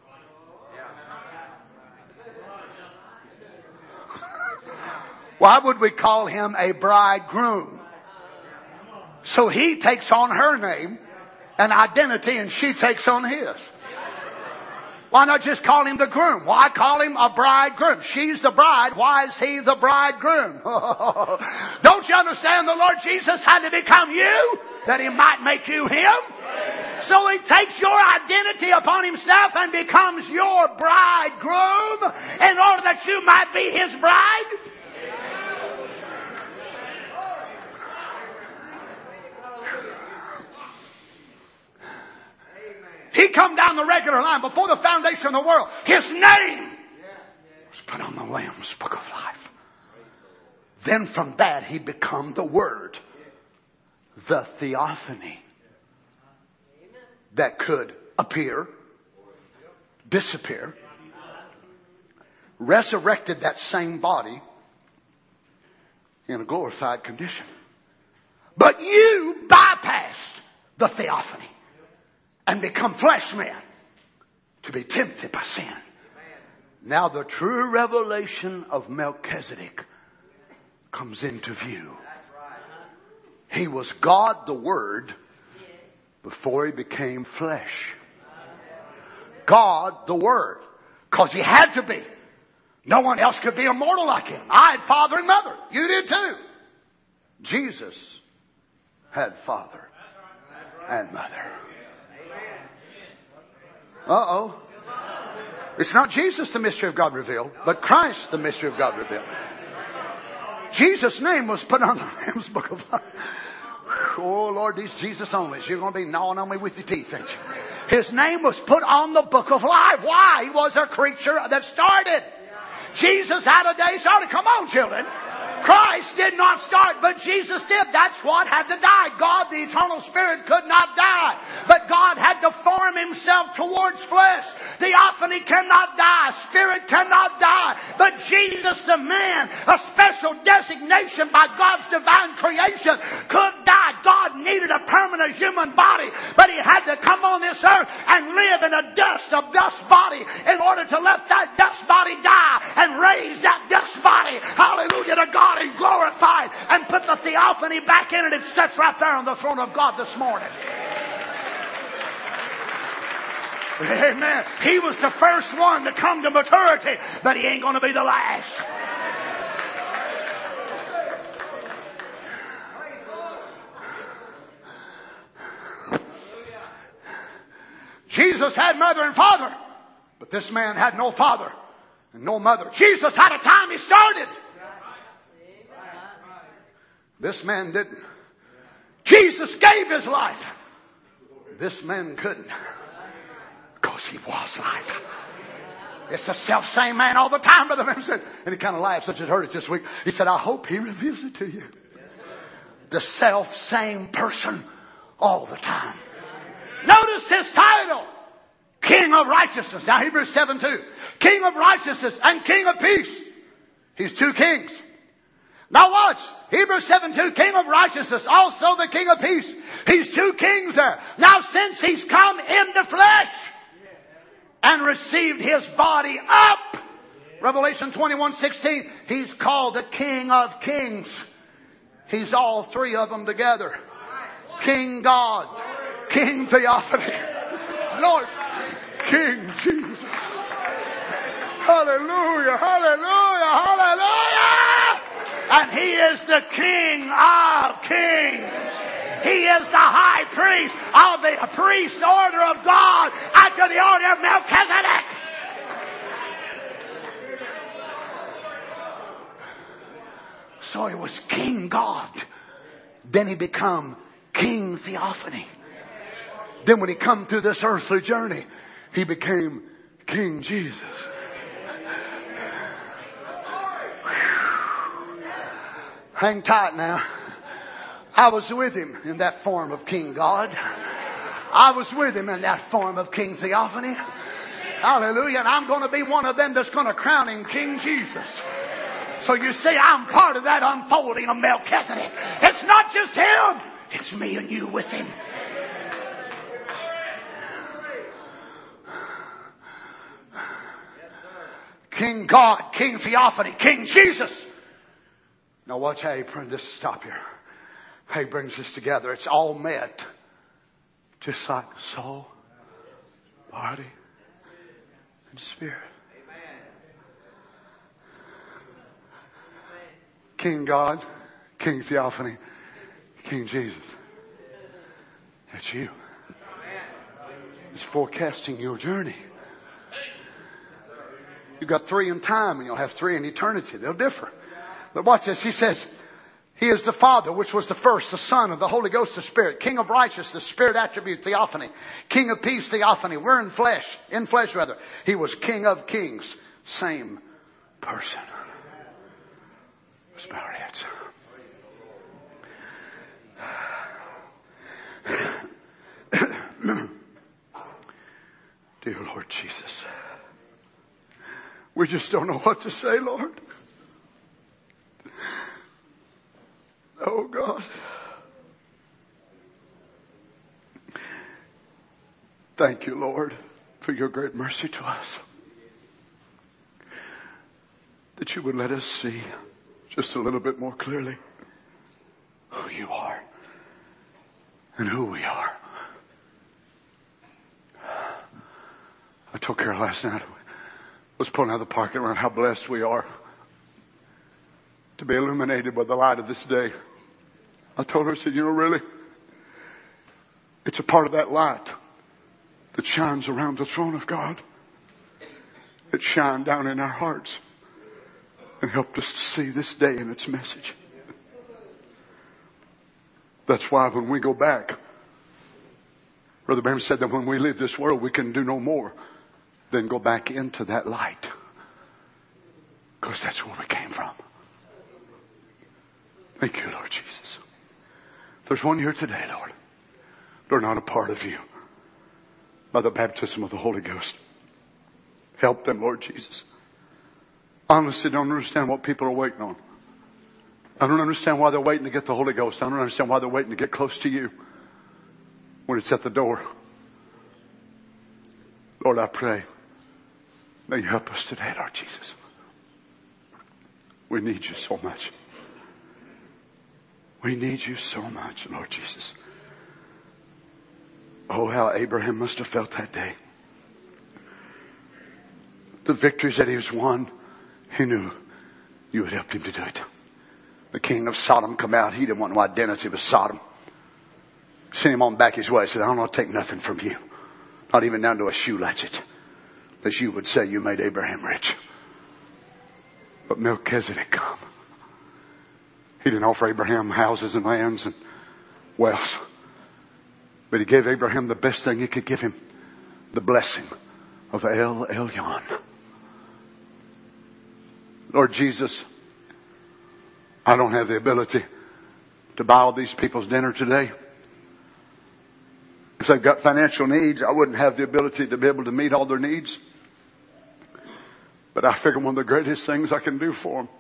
Why would we call him a bridegroom? So he takes on her name and identity, and she takes on his. Why not just call him the groom? Why call him a bridegroom? She's the bride. Why is he the bridegroom? Don't you understand the Lord Jesus had to become you that He might make you Him? So He takes your identity upon Himself and becomes your bridegroom in order that you might be His bride. He come down the regular line before the foundation of the world. His name was put on the Lamb's Book of Life. Then from that he become the Word. The theophany that could appear, disappear, resurrected that same body in a glorified condition. But you bypassed the theophany and become flesh men to be tempted by sin. Now the true revelation of Melchizedek comes into view. He was God the Word before he became flesh. God the Word. Because he had to be. No one else could be immortal like him. I had father and mother. You did too. Jesus had father and mother. Uh-oh. It's not Jesus the mystery of God revealed, but Christ the mystery of God revealed. Jesus' name was put on the Lamb's Book of Life. Oh, Lord, these Jesus onlys. You're going to be gnawing on me with your teeth, ain't you? His name was put on the Book of Life. Why? He was a creature that started. Jesus had a day started. Come on, children. Christ did not start, but Jesus did. That's what had to die. God, the eternal Spirit, could not die. But God had to form himself towards flesh. Theophany cannot die. Spirit cannot die. But Jesus, the man, a special designation by God's divine creation, could die. God needed a permanent human body, but he had to come on this earth and live in a dust body in order to let that dust body die and raise that dust body, hallelujah, to God and glorified and put the theophany back in it. It sits right there on the throne of God this morning. Amen. He was the first one to come to maturity, but he ain't going to be the last. Jesus had mother and father, but this man had no father and no mother. Jesus had a time he started. This man didn't. Jesus gave his life. This man couldn't. Because he was life. It's the self-same man all the time, Brother Branham said. And he kind of laughed, such as heard it this week. He said, I hope he reveals it to you. The self-same person all the time. Notice his title. King of Righteousness. Now Hebrews 7:2. King of Righteousness and King of Peace. He's two kings. Now watch. Hebrews 7:2. King of Righteousness. Also the King of Peace. He's two kings there. Now since he's come in the flesh and received his body up. Revelation 21:16. He's called the King of Kings. He's all three of them together. King God. King Theophany. Lord. King Jesus. Hallelujah. Hallelujah. Hallelujah. And he is the King of Kings. He is the high priest of the priest order of God after the order of Melchizedek. So he was King God. Then he became King Theophany. Then when he come through this earthly journey, he became King Jesus. Hang tight now. I was with him in that form of King God. I was with him in that form of King Theophany. Hallelujah. And I'm going to be one of them that's going to crown him King Jesus. So you see, I'm part of that unfolding of Melchizedek. It's not just him. It's me and you with him. King God, King Theophany, King Jesus. Now watch how he brings this. Stop here. How he brings this together. It's all met. Just like soul, body, and spirit. King God, King Theophany, King Jesus. That's you. It's forecasting your journey. You've got three in time and you'll have three in eternity. They'll differ. But watch this. He says, He is the Father, which was the first, the Son of the Holy Ghost, the Spirit, King of righteousness, Spirit attribute, theophany, King of peace, theophany. We're in flesh rather. He was King of kings, same person. Let's bow our heads. Dear Lord Jesus, we just don't know what to say, Lord. Oh God. Thank you, Lord, for your great mercy to us. That you would let us see just a little bit more clearly who you are and who we are. I told Carol last night, I was pulling out of the parking lot, how blessed we are to be illuminated by the light of this day. I told her, I said, you know, really, it's a part of that light that shines around the throne of God. It shined down in our hearts and helped us to see this day and its message. That's why when we go back, Brother Branham said that when we leave this world, we can do no more than go back into that light. Because that's where we came from. Thank you, Lord Jesus. There's one here today, Lord. They're not a part of you. By the baptism of the Holy Ghost. Help them, Lord Jesus. Honestly, don't understand what people are waiting on. I don't understand why they're waiting to get the Holy Ghost. I don't understand why they're waiting to get close to you when it's at the door. Lord, I pray, may you help us today, Lord Jesus. We need you so much. We need you so much, Lord Jesus. Oh, how Abraham must have felt that day. The victories that he's won, he knew you had helped him to do it. The king of Sodom come out. He didn't want no identity with Sodom. Sent him on back his way. He said, I don't want to take nothing from you. Not even down to a shoe latchet. As you would say, you made Abraham rich. But Melchizedek come. He didn't offer Abraham houses and lands and wealth. But he gave Abraham the best thing he could give him. The blessing of El Elyon. Lord Jesus, I don't have the ability to buy all these people's dinner today. If they've got financial needs, I wouldn't have the ability to be able to meet all their needs. But I figure one of the greatest things I can do for them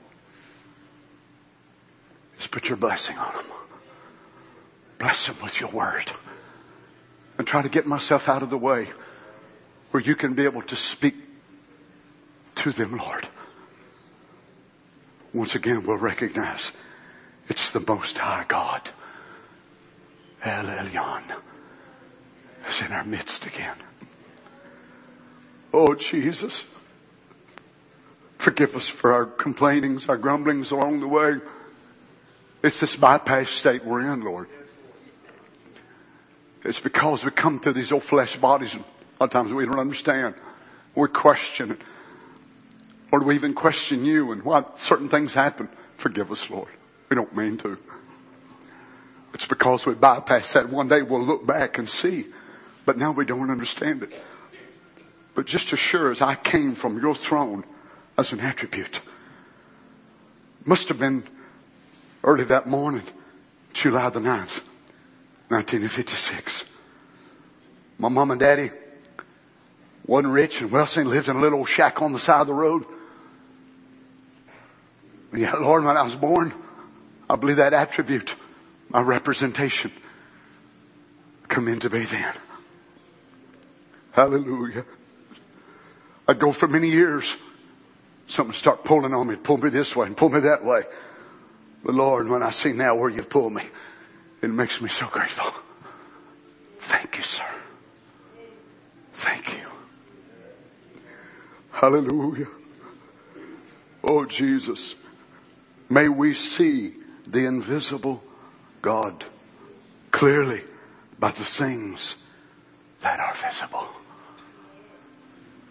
is put your blessing on them. Bless them with your word. And try to get myself out of the way where you can be able to speak to them, Lord. Once again, we'll recognize it's the Most High God. El Elyon is in our midst again. Oh, Jesus. Forgive us for our complainings, our grumblings along the way. It's this bypass state we're in, Lord. It's because we come through these old flesh bodies and a lot of times we don't understand. We question it. Lord, we even question you and why certain things happen. Forgive us, Lord. We don't mean to. It's because we bypass that. One day we'll look back and see. But now we don't understand it. But just as sure as I came from your throne as an attribute. Must have been early that morning, July the 9th, 1956. My mom and daddy wasn't rich and wealthy, lived in a little old shack on the side of the road. But yet, Lord, when I was born, I believe that attribute, my representation, come into me then. Hallelujah. I'd go for many years. Something would start pulling on me, pull me this way and pull me that way. But Lord, when I see now where you pull me, it makes me so grateful. Thank you, sir. Thank you. Hallelujah. Oh, Jesus. May we see the invisible God clearly by the things that are visible.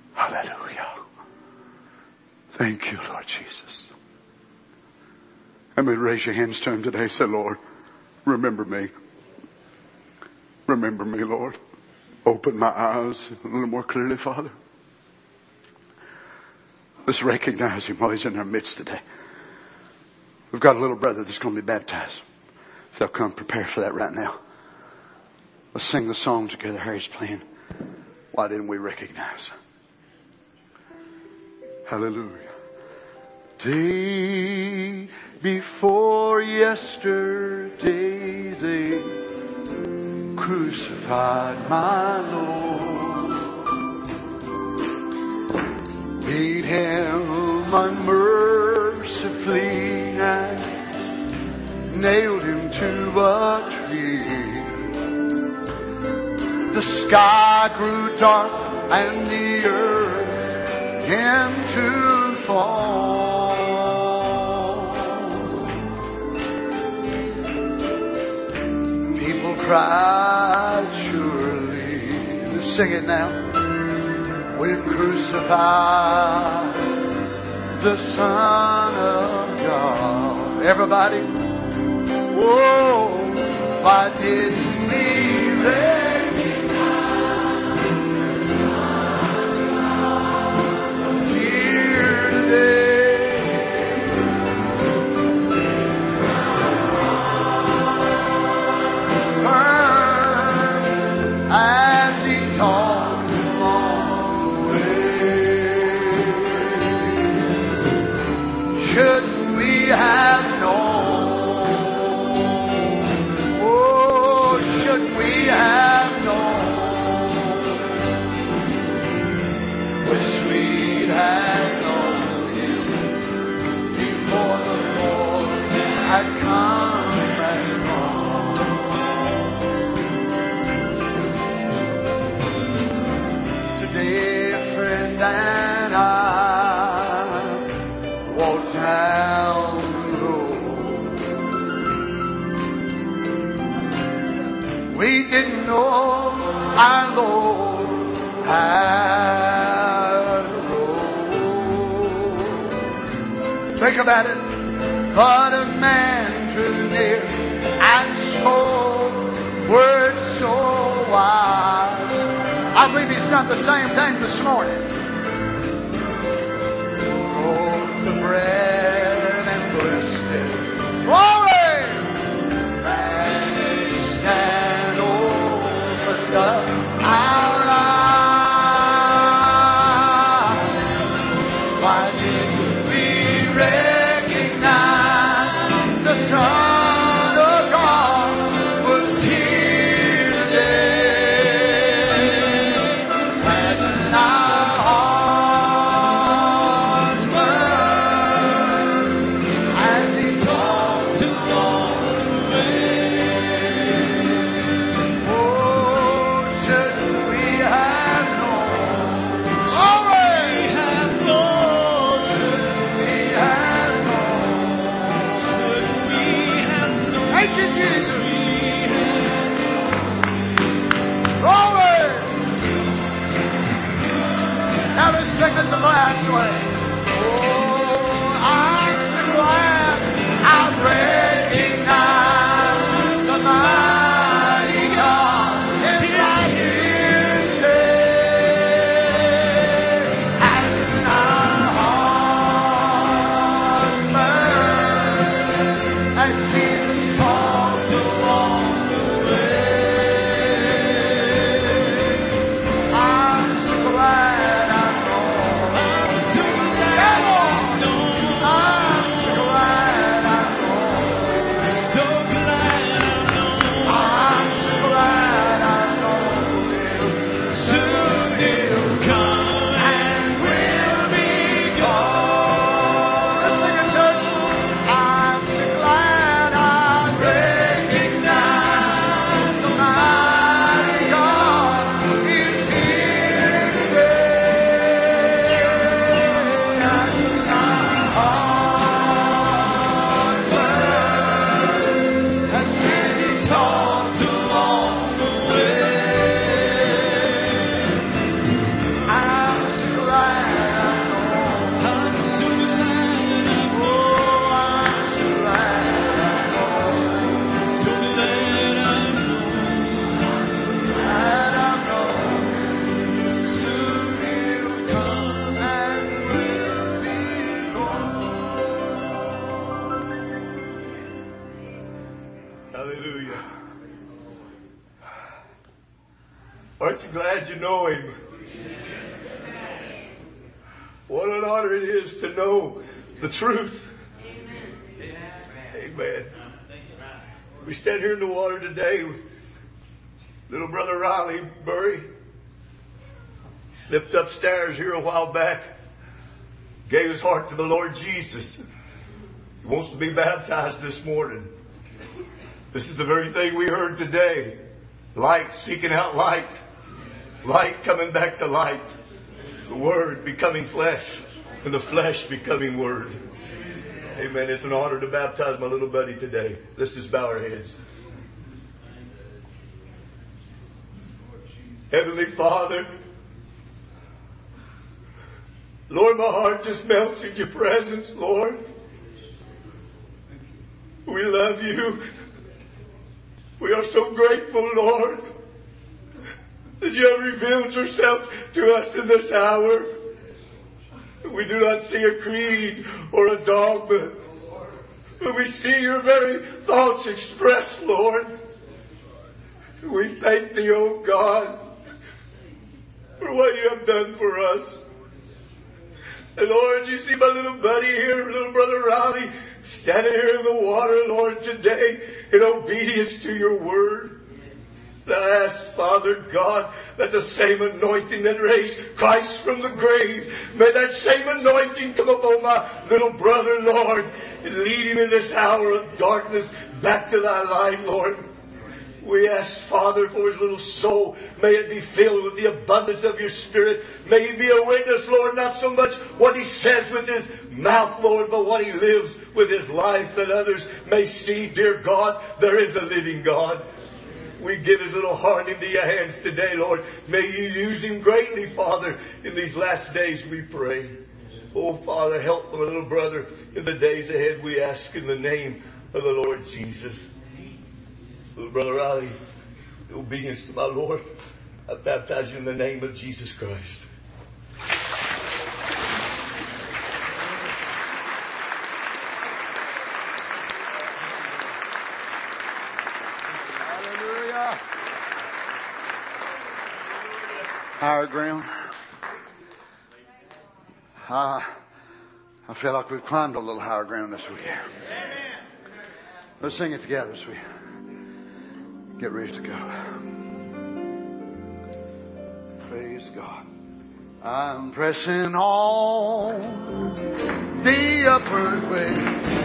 Hallelujah. Thank you, Lord Jesus. I mean, raise your hands to Him today. Say, Lord, remember me. Remember me, Lord. Open my eyes a little more clearly, Father. Let's recognize Him while He's in our midst today. We've got a little brother that's going to be baptized. If they'll come prepare for that right now. Let's sing the song together. Harry's playing. Why didn't we recognize? Hallelujah. Day before yesterday they crucified my Lord. Beat Him unmercifully and nailed Him to a tree. The sky grew dark and the earth began to fall. People cried, surely. Let's sing it now. We crucified the Son of God. Everybody. Whoa, why didn't we recognize here today? Burn as He taught along the way. Shouldn't we have known? We have known. Wish we'd had known Him before the Lord had come and gone. Today, a friend and I walked down the road. We didn't know our Lord had a road. Think about it. But a man drew near and spoke words so wise. I believe He's done the same thing this morning. Broke the bread and blessed it. Glory! Vanished and opened up our eyes. Why didn't we recognize the Son of God was here today? Hadn't our hearts burned Hallelujah. Aren't you glad you know Him? What an honor it is to know the truth. Amen. We stand here in the water today with little brother Riley Burry. He slipped upstairs here a while back, gave his heart to the Lord Jesus. He wants to be baptized this morning. This is the very thing we heard today. Light seeking out light. Light coming back to light. The Word becoming flesh. And the flesh becoming Word. Amen. It's an honor to baptize my little buddy today. Let's just bow our heads. Heavenly Father, Lord, my heart just melts in your presence, Lord. We love you. We are so grateful, Lord, that you have revealed yourself to us in this hour. We do not see a creed or a dogma, but we see your very thoughts expressed, Lord. We thank thee, O God, for what you have done for us. And Lord, you see my little buddy here, little brother Riley, standing here in the water, Lord, today in obedience to your word. That I ask, Father God, that the same anointing that raised Christ from the grave, may that same anointing come upon my little brother, Lord, and lead him in this hour of darkness back to thy light, Lord. We ask, Father, for his little soul. May it be filled with the abundance of your Spirit. May he be a witness, Lord, not so much what he says with his mouth, Lord, but what he lives with his life, that others may see, dear God, there is a living God. We give his little heart into your hands today, Lord. May you use him greatly, Father, in these last days, we pray. Oh, Father, help my little brother in the days ahead, we ask in the name of the Lord Jesus. Little brother Riley, in obedience to my Lord, I baptize you in the name of Jesus Christ. Hallelujah. Higher ground. I feel like we've climbed a little higher ground this week. Let's sing it together as we get ready to go. Praise God. I'm pressing on the upward way,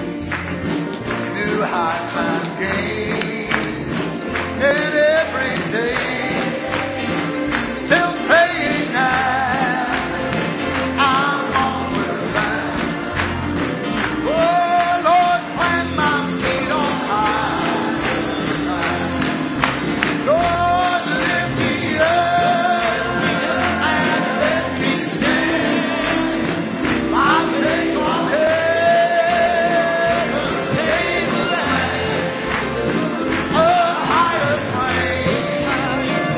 new heights I'm gaining, and every day, still praying now, I'm onward bound. Oh Lord, plant my feet on high. Lord, lift me up and let me stand. My faith on heaven's tableland, a higher plane.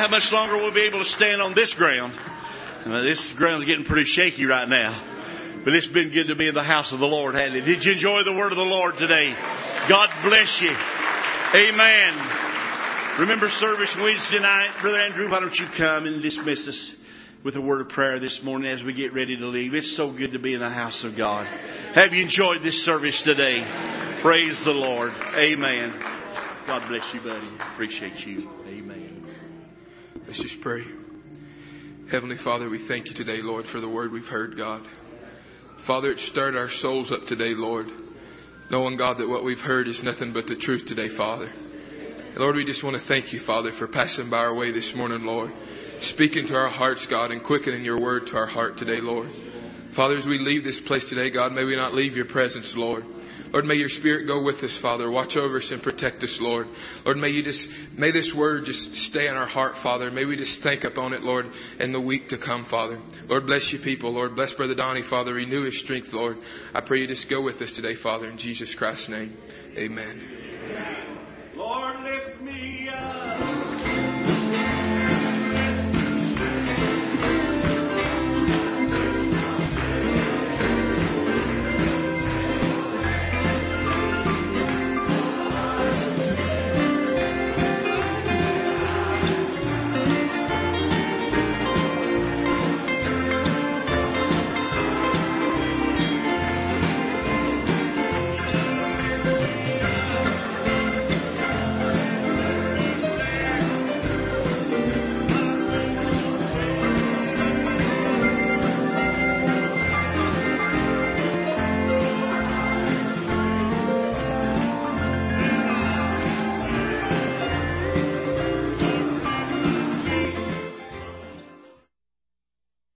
how much longer we'll be able to stand on this ground. This ground's getting pretty shaky right now. But it's been good to be in the house of the Lord, hasn't it? Did you enjoy the word of the Lord today? God bless you. Amen. Remember service Wednesday night. Brother Andrew, why don't you come and dismiss us with a word of prayer this morning as we get ready to leave. It's so good to be in the house of God. Have you enjoyed this service today? Praise the Lord. Amen. God bless you, buddy. Appreciate you. Amen. Let's just pray. Heavenly Father, we thank you today, Lord, for the word we've heard, God. Father, it stirred our souls up today, Lord. Knowing, God, that what we've heard is nothing but the truth today, Father. And Lord, we just want to thank you, Father, for passing by our way this morning, Lord. Speaking to our hearts, God, and quickening your word to our heart today, Lord. Father, as we leave this place today, God, may we not leave your presence, Lord. Lord, may your Spirit go with us, Father. Watch over us and protect us, Lord. Lord, may this word just stay in our heart, Father. May we just think upon it, Lord, in the week to come, Father. Lord, bless you people. Lord, bless Brother Donnie, Father. Renew his strength, Lord. I pray you just go with us today, Father, in Jesus Christ's name. Amen. Lord, lift me up.